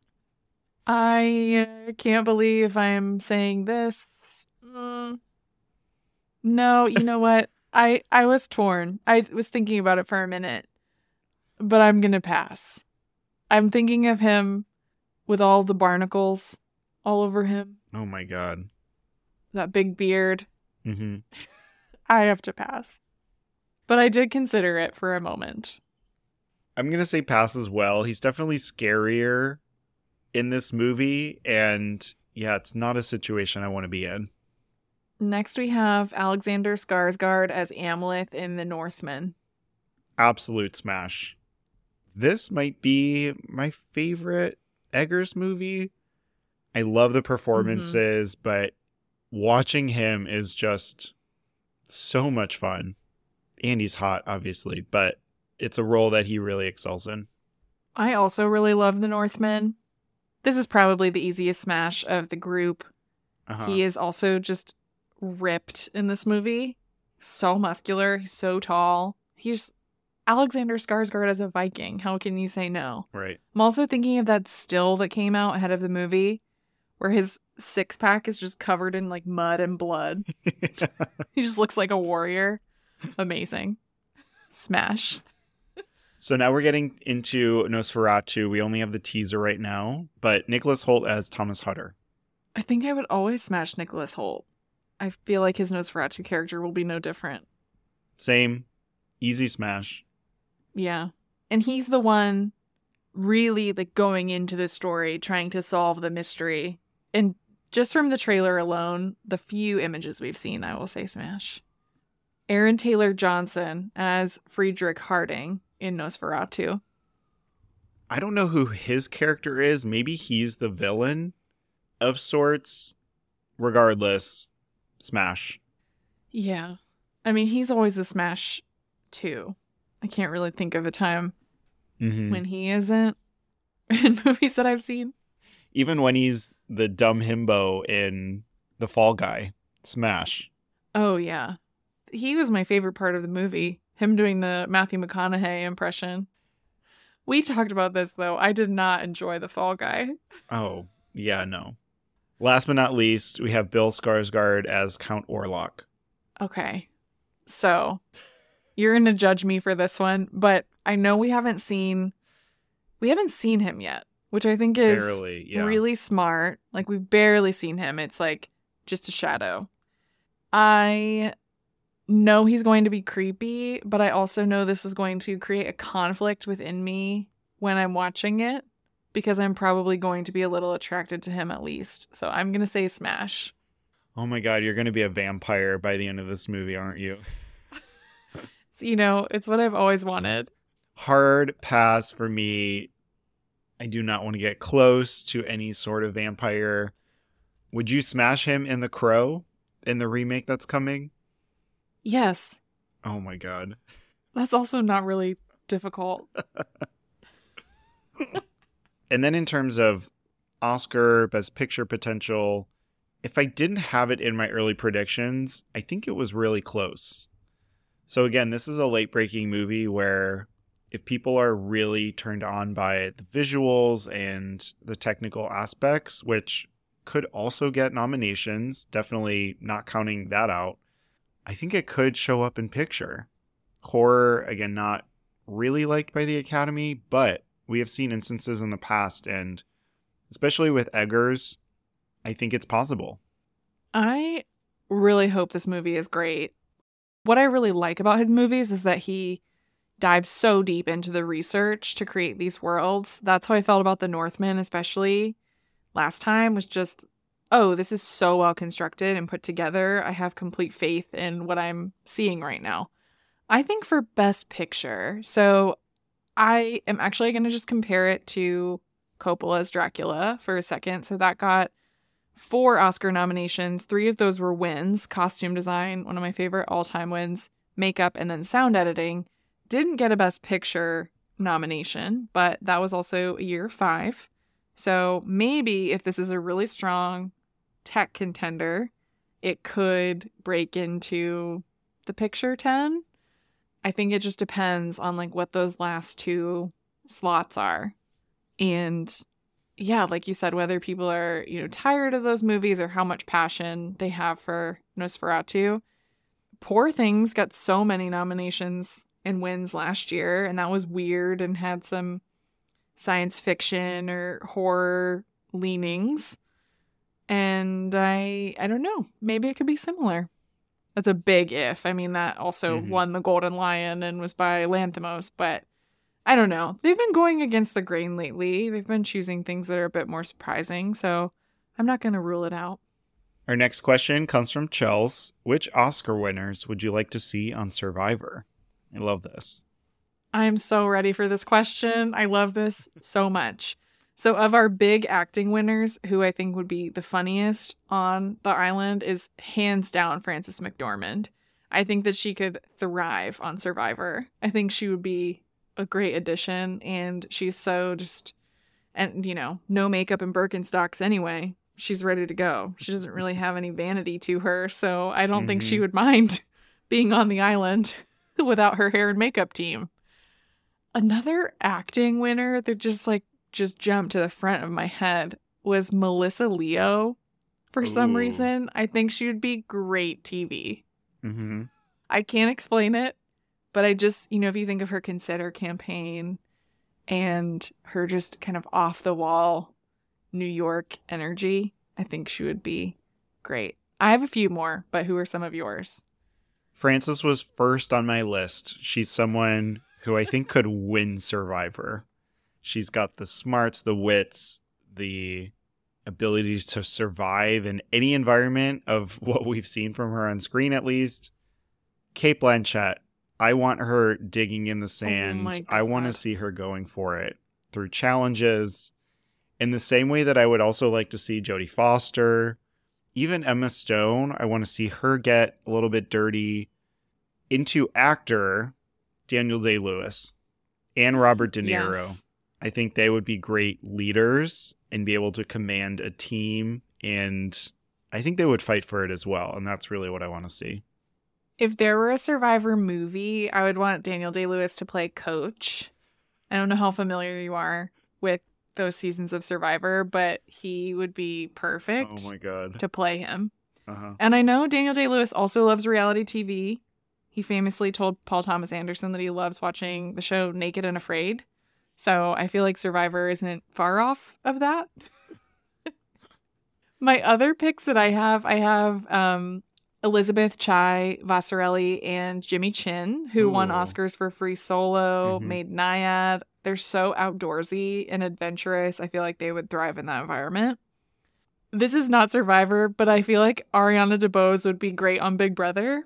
S2: I uh, can't believe I'm saying this. Mm. No, you know what? I, I was torn. I was thinking about it for a minute, but I'm going to pass. I'm thinking of him with all the barnacles all over him.
S1: Oh my God.
S2: That big beard.
S1: Mm-hmm.
S2: I have to pass. But I did consider it for a moment.
S1: I'm going to say pass as well. He's definitely scarier in this movie. And yeah, it's not a situation I want to be in.
S2: Next, we have Alexander Skarsgård as Amleth in The Northman.
S1: Absolute smash. This might be my favorite Eggers movie. I love the performances, mm-hmm. but watching him is just so much fun. And he's hot, obviously, but it's a role that he really excels in.
S2: I also really love The Northman. This is probably the easiest smash of the group. Uh-huh. He is also just ripped in this movie. So muscular. He's so tall. He's Alexander Skarsgård as a Viking. How can you say no?
S1: Right.
S2: I'm also thinking of that still that came out ahead of the movie where his six pack is just covered in like mud and blood. He just looks like a warrior. Amazing. Smash.
S1: So now we're getting into Nosferatu. We only have the teaser right now, but Nicholas Hoult as Thomas Hutter.
S2: I think I would always smash Nicholas Hoult. I feel like his Nosferatu character will be no different.
S1: Same. Easy smash.
S2: Yeah. And he's the one really like going into the story, trying to solve the mystery. And just from the trailer alone, the few images we've seen, I will say smash. Aaron Taylor Johnson as Friedrich Harding in Nosferatu.
S1: I don't know who his character is. Maybe he's the villain of sorts. Regardless, smash.
S2: Yeah. I mean, he's always a smash, too. I can't really think of a time mm-hmm. when he isn't in movies that I've seen.
S1: Even when he's the dumb himbo in The Fall Guy, smash.
S2: Oh, yeah. He was my favorite part of the movie. Him doing the Matthew McConaughey impression. We talked about this, though. I did not enjoy The Fall Guy.
S1: Oh, yeah, no. Last but not least, we have Bill Skarsgård as Count Orlok.
S2: Okay. So, you're going to judge me for this one, but I know we haven't seen... We haven't seen him yet, which I think is
S1: barely, yeah.
S2: really smart. Like, we've barely seen him. It's like just a shadow. I... know he's going to be creepy, but I also know this is going to create a conflict within me when I'm watching it because I'm probably going to be a little attracted to him at least. So I'm going to say smash.
S1: Oh my God, you're going to be a vampire by the end of this movie, aren't you?
S2: So, you know, it's what I've always wanted.
S1: Hard pass for me. I do not want to get close to any sort of vampire. Would you smash him in The Crow in the remake that's coming?
S2: Yes.
S1: Oh my God.
S2: That's also not really difficult.
S1: And then in terms of Oscar Best Picture potential, if I didn't have it in my early predictions, I think it was really close. So again, this is a late-breaking movie where if people are really turned on by the visuals and the technical aspects, which could also get nominations, definitely not counting that out, I think it could show up in picture. Horror, again, not really liked by the Academy, but we have seen instances in the past, and especially with Eggers, I think it's possible.
S2: I really hope this movie is great. What I really like about his movies is that he dives so deep into the research to create these worlds. That's how I felt about The Northman, especially last time, was just... oh, this is so well constructed and put together. I have complete faith in what I'm seeing right now. I think for Best Picture, so I am actually going to just compare it to Coppola's Dracula for a second. So that got four Oscar nominations. Three of those were wins. Costume design, one of my favorite all-time wins. Makeup, and then sound editing. didn't get a Best Picture nomination, but that was also a year five. So maybe if this is a really strong tech contender, it could break into the picture ten. I think it just depends on like what those last two slots are. And yeah, like you said, whether people are, you know, tired of those movies or how much passion they have for Nosferatu. Poor Things got so many nominations and wins last year, and that was weird and had some science fiction or horror leanings. And I I don't know, maybe it could be similar. That's a big if. I mean, that also mm-hmm. won the Golden Lion and was by Lanthimos, but I don't know. They've been going against the grain lately. They've been choosing things that are a bit more surprising, so I'm not going to rule it out.
S1: Our next question comes from Chels. Which Oscar winners would you like to see on Survivor? I love this.
S2: I'm so ready for this question. I love this so much. So of our big acting winners, who I think would be the funniest on the island is hands down Frances McDormand. I think that she could thrive on Survivor. I think she would be a great addition, and she's so just, and you know, no makeup and Birkenstocks anyway. She's ready to go. She doesn't really have any vanity to her, so I don't mm-hmm. think she would mind being on the island without her hair and makeup team. Another acting winner that just like just jumped to the front of my head was Melissa Leo. For Ooh. some reason, I think she would be great T V.
S1: Mm-hmm.
S2: I can't explain it, but I just, you know, if you think of her Consider campaign and her just kind of off the wall New York energy, I think she would be great. I have a few more, but who are some of yours?
S1: Frances was first on my list. She's someone who I think could win Survivor. She's got the smarts, the wits, the ability to survive in any environment of what we've seen from her on screen, at least. Cate Blanchett, I want her digging in the sand.
S2: Oh
S1: I want to see her going for it through challenges. In the same way that I would also like to see Jodie Foster, even Emma Stone, I want to see her get a little bit dirty. Into actor, Daniel Day-Lewis and Robert De Niro.
S2: Yes.
S1: I think they would be great leaders and be able to command a team, and I think they would fight for it as well, and that's really what I want to see.
S2: If there were a Survivor movie, I would want Daniel Day-Lewis to play Coach. I don't know how familiar you are with those seasons of Survivor, but he would be perfect
S1: oh my God.
S2: to play him.
S1: Uh-huh.
S2: And I know Daniel Day-Lewis also loves reality T V. He famously told Paul Thomas Anderson that he loves watching the show Naked and Afraid. So I feel like Survivor isn't far off of that. My other picks that I have, I have um, Elizabeth Chai Vasarely and Jimmy Chin, who Ooh. won Oscars for Free Solo, mm-hmm. made Nyad. They're so outdoorsy and adventurous. I feel like they would thrive in that environment. This is not Survivor, but I feel like Ariana DeBose would be great on Big Brother.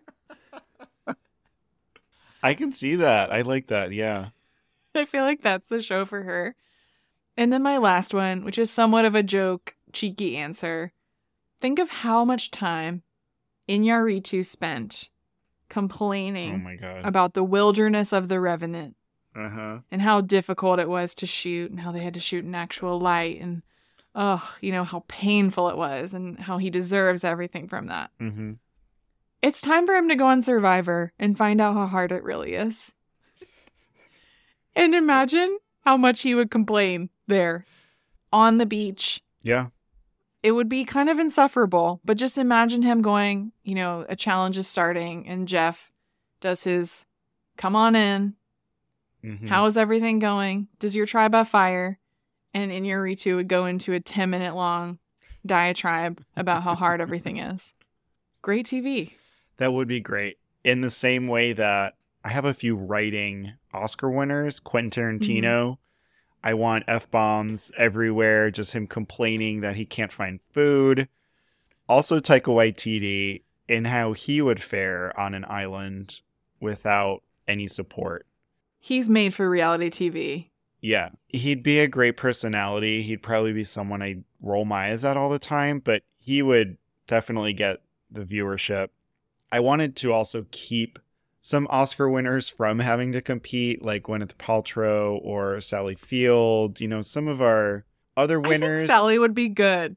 S1: I can see that. I like that. Yeah.
S2: I feel like that's the show for her. And then my last one, which is somewhat of a joke, cheeky answer. Think of how much time Iñárritu spent complaining
S1: oh my God.
S2: about the wilderness of the Revenant.
S1: Uh-huh.
S2: And how difficult it was to shoot and how they had to shoot in actual light and, oh, you know, how painful it was and how he deserves everything from that.
S1: Mm-hmm.
S2: It's time for him to go on Survivor and find out how hard it really is. And imagine how much he would complain there on the beach.
S1: Yeah.
S2: It would be kind of insufferable, but just imagine him going, you know, a challenge is starting and Jeff does his, come on in.
S1: Mm-hmm.
S2: How is everything going? Does your tribe have fire? And Iñárritu would go into a ten minute long diatribe about how hard everything is. Great T V.
S1: That would be great. In the same way that I have a few writing Oscar winners, Quentin Tarantino. Mm-hmm. I want F-bombs everywhere, just him complaining that he can't find food. Also Taika Waititi and how he would fare on an island without any support.
S2: He's made for reality T V.
S1: Yeah, he'd be a great personality. He'd probably be someone I'd roll my eyes at all the time, but he would definitely get the viewership. I wanted to also keep some Oscar winners from having to compete, like Gwyneth Paltrow or Sally Field. You know, some of our other winners.
S2: I think Sally would be good.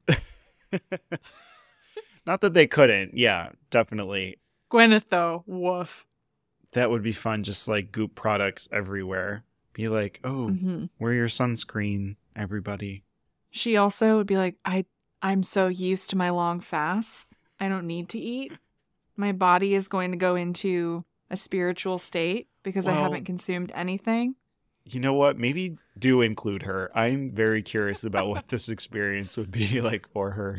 S1: Not that they couldn't. Yeah, definitely.
S2: Gwyneth, though, woof.
S1: That would be fun. Just like Goop products everywhere. Be like, oh,
S2: Mm-hmm.
S1: wear your sunscreen, everybody.
S2: She also would be like, I, I'm so used to my long fasts. I don't need to eat. My body is going to go into a spiritual state because
S1: Well,
S2: I haven't consumed anything.
S1: You know what? Maybe do include her. I'm very curious about what this experience would be like for her.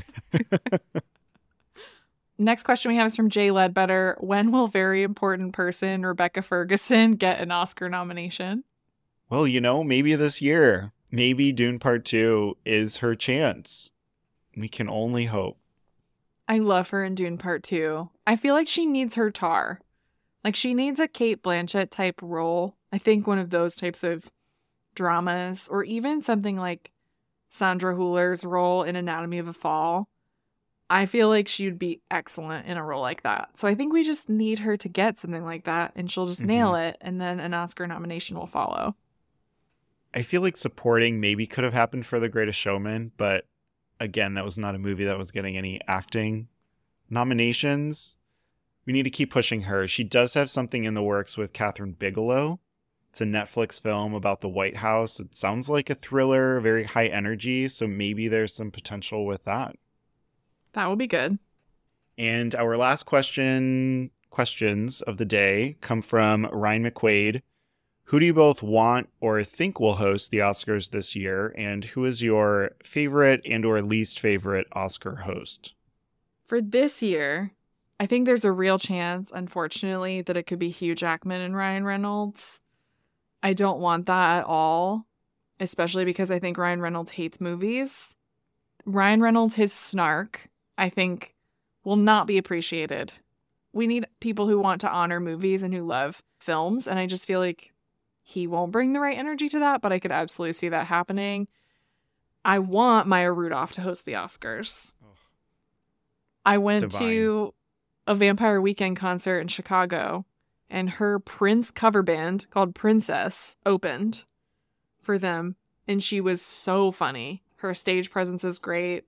S2: Next question we have is from Jay Ledbetter. When will very important person Rebecca Ferguson get an Oscar nomination?
S1: Well, you know, maybe this year. Maybe Dune Part two is her chance. We can only hope.
S2: I love her in Dune Part two. I feel like she needs her Tar. Like, she needs a Cate Blanchett type role. I think one of those types of dramas, or even something like Sandra Hüller's role in Anatomy of a Fall. I feel like she'd be excellent in a role like that. So I think we just need her to get something like that, and she'll just mm-hmm. nail it, and then an Oscar nomination will follow.
S1: I feel like supporting maybe could have happened for The Greatest Showman, but again, that was not a movie that was getting any acting nominations. We need to keep pushing her. She does have something in the works with Catherine Bigelow. It's a Netflix film about the White House. It sounds like a thriller, very high energy, so maybe there's some potential with that.
S2: That would be good.
S1: And our last question, questions of the day come from Ryan McQuaid. Who do you both want or think will host the Oscars this year? And who is your favorite and or least favorite Oscar host?
S2: For this year, I think there's a real chance, unfortunately, that it could be Hugh Jackman and Ryan Reynolds. I don't want that at all, especially because I think Ryan Reynolds hates movies. Ryan Reynolds, his snark, I think, will not be appreciated. We need people who want to honor movies and who love films, and I just feel like he won't bring the right energy to that, but I could absolutely see that happening. I want Maya Rudolph to host the Oscars. Oh. I went Divine. to a Vampire Weekend concert in Chicago, and her Prince cover band called Princess opened for them, and she was so funny. Her stage presence is great.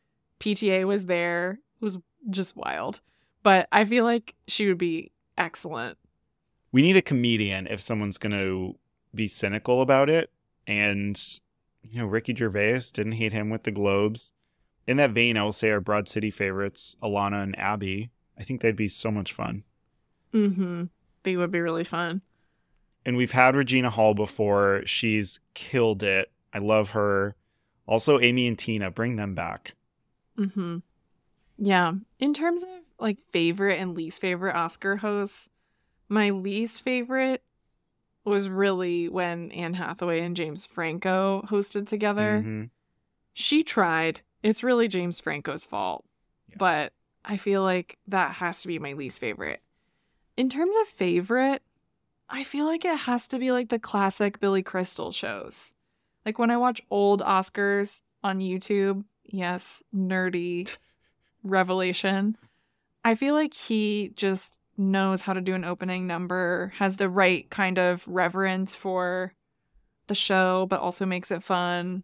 S2: P T A was there. It was just wild. But I feel like she would be excellent.
S1: We need a comedian if someone's going to be cynical about it. And, you know, Ricky Gervais, didn't hate him with the Globes. In that vein, I will say our Broad City favorites, Alana and Abby. I think they'd be so much fun.
S2: Mm-hmm. They would be really fun.
S1: And we've had Regina Hall before. She's killed it. I love her. Also, Amy and Tina, bring them back.
S2: Mm-hmm. Yeah. In terms of, like, favorite and least favorite Oscar hosts, my least favorite was really when Anne Hathaway and James Franco hosted together.
S1: Mm-hmm.
S2: She tried. It's really James Franco's fault. Yeah. But I feel like that has to be my least favorite. In terms of favorite, I feel like it has to be like the classic Billy Crystal shows. Like when I watch old Oscars on YouTube, yes, nerdy revelation, I feel like he just knows how to do an opening number, has the right kind of reverence for the show, but also makes it fun.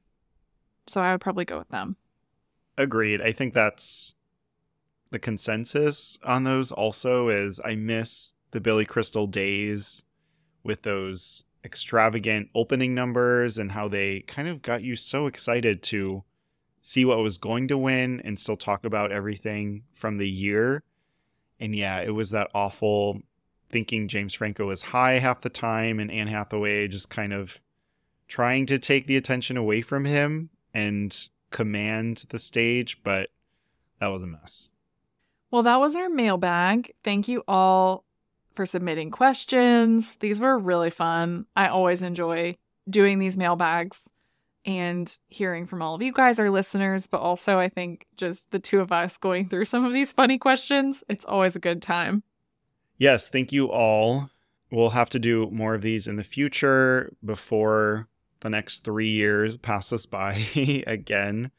S2: So I would probably go with them.
S1: Agreed. I think that's the consensus on those also is I miss the Billy Crystal days with those extravagant opening numbers and how they kind of got you so excited to see what was going to win and still talk about everything from the year. And yeah, it was that awful thinking James Franco was high half the time and Anne Hathaway just kind of trying to take the attention away from him and command the stage, but that was a mess.
S2: Well, that was our mailbag. Thank you all for submitting questions. These were really fun. I always enjoy doing these mailbags and hearing from all of you guys, our listeners, but also I think just the two of us going through some of these funny questions. It's always a good time.
S1: Yes, thank you all. We'll have to do more of these in the future before the next three years pass us by again.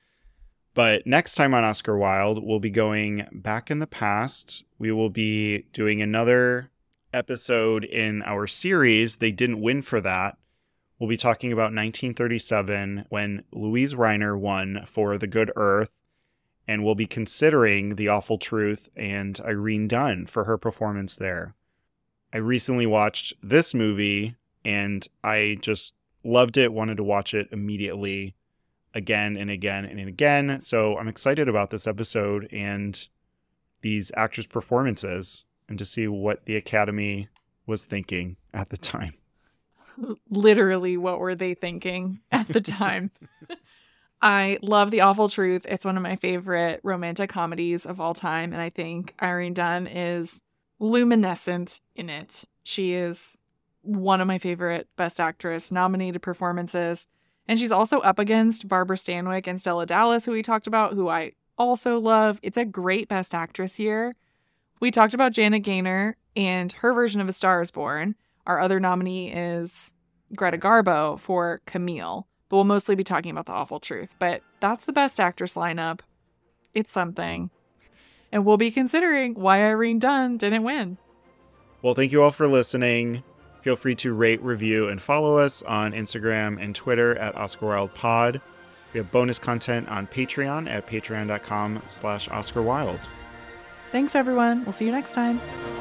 S1: But next time on Oscar Wild, we'll be going back in the past. We will be doing another episode in our series, they didn't win for that. We'll be talking about nineteen thirty-seven when Louise Reiner won for The Good Earth, and we'll be considering The Awful Truth and Irene Dunne for her performance there. I recently watched this movie, and I just loved it, wanted to watch it immediately, again and again and again. So I'm excited about this episode and these actors' performances, and to see what the Academy was thinking at the time.
S2: Literally, what were they thinking at the time? I love The Awful Truth. It's one of my favorite romantic comedies of all time, and I think Irene Dunne is luminescent in it. She is one of my favorite Best Actress nominated performances, and she's also up against Barbara Stanwyck and Stella Dallas, who we talked about, who I also love. It's a great Best Actress year. We talked about Janet Gaynor and her version of A Star is Born. Our other nominee is Greta Garbo for Camille, but we'll mostly be talking about The Awful Truth. But that's the Best Actress lineup. It's something. And we'll be considering why Irene Dunne didn't win.
S1: Well, thank you all for listening. Feel free to rate, review, and follow us on Instagram and Twitter at OscarWildPod. We have bonus content on Patreon at patreon.com slash OscarWild.
S2: Thanks, everyone. We'll see you next time.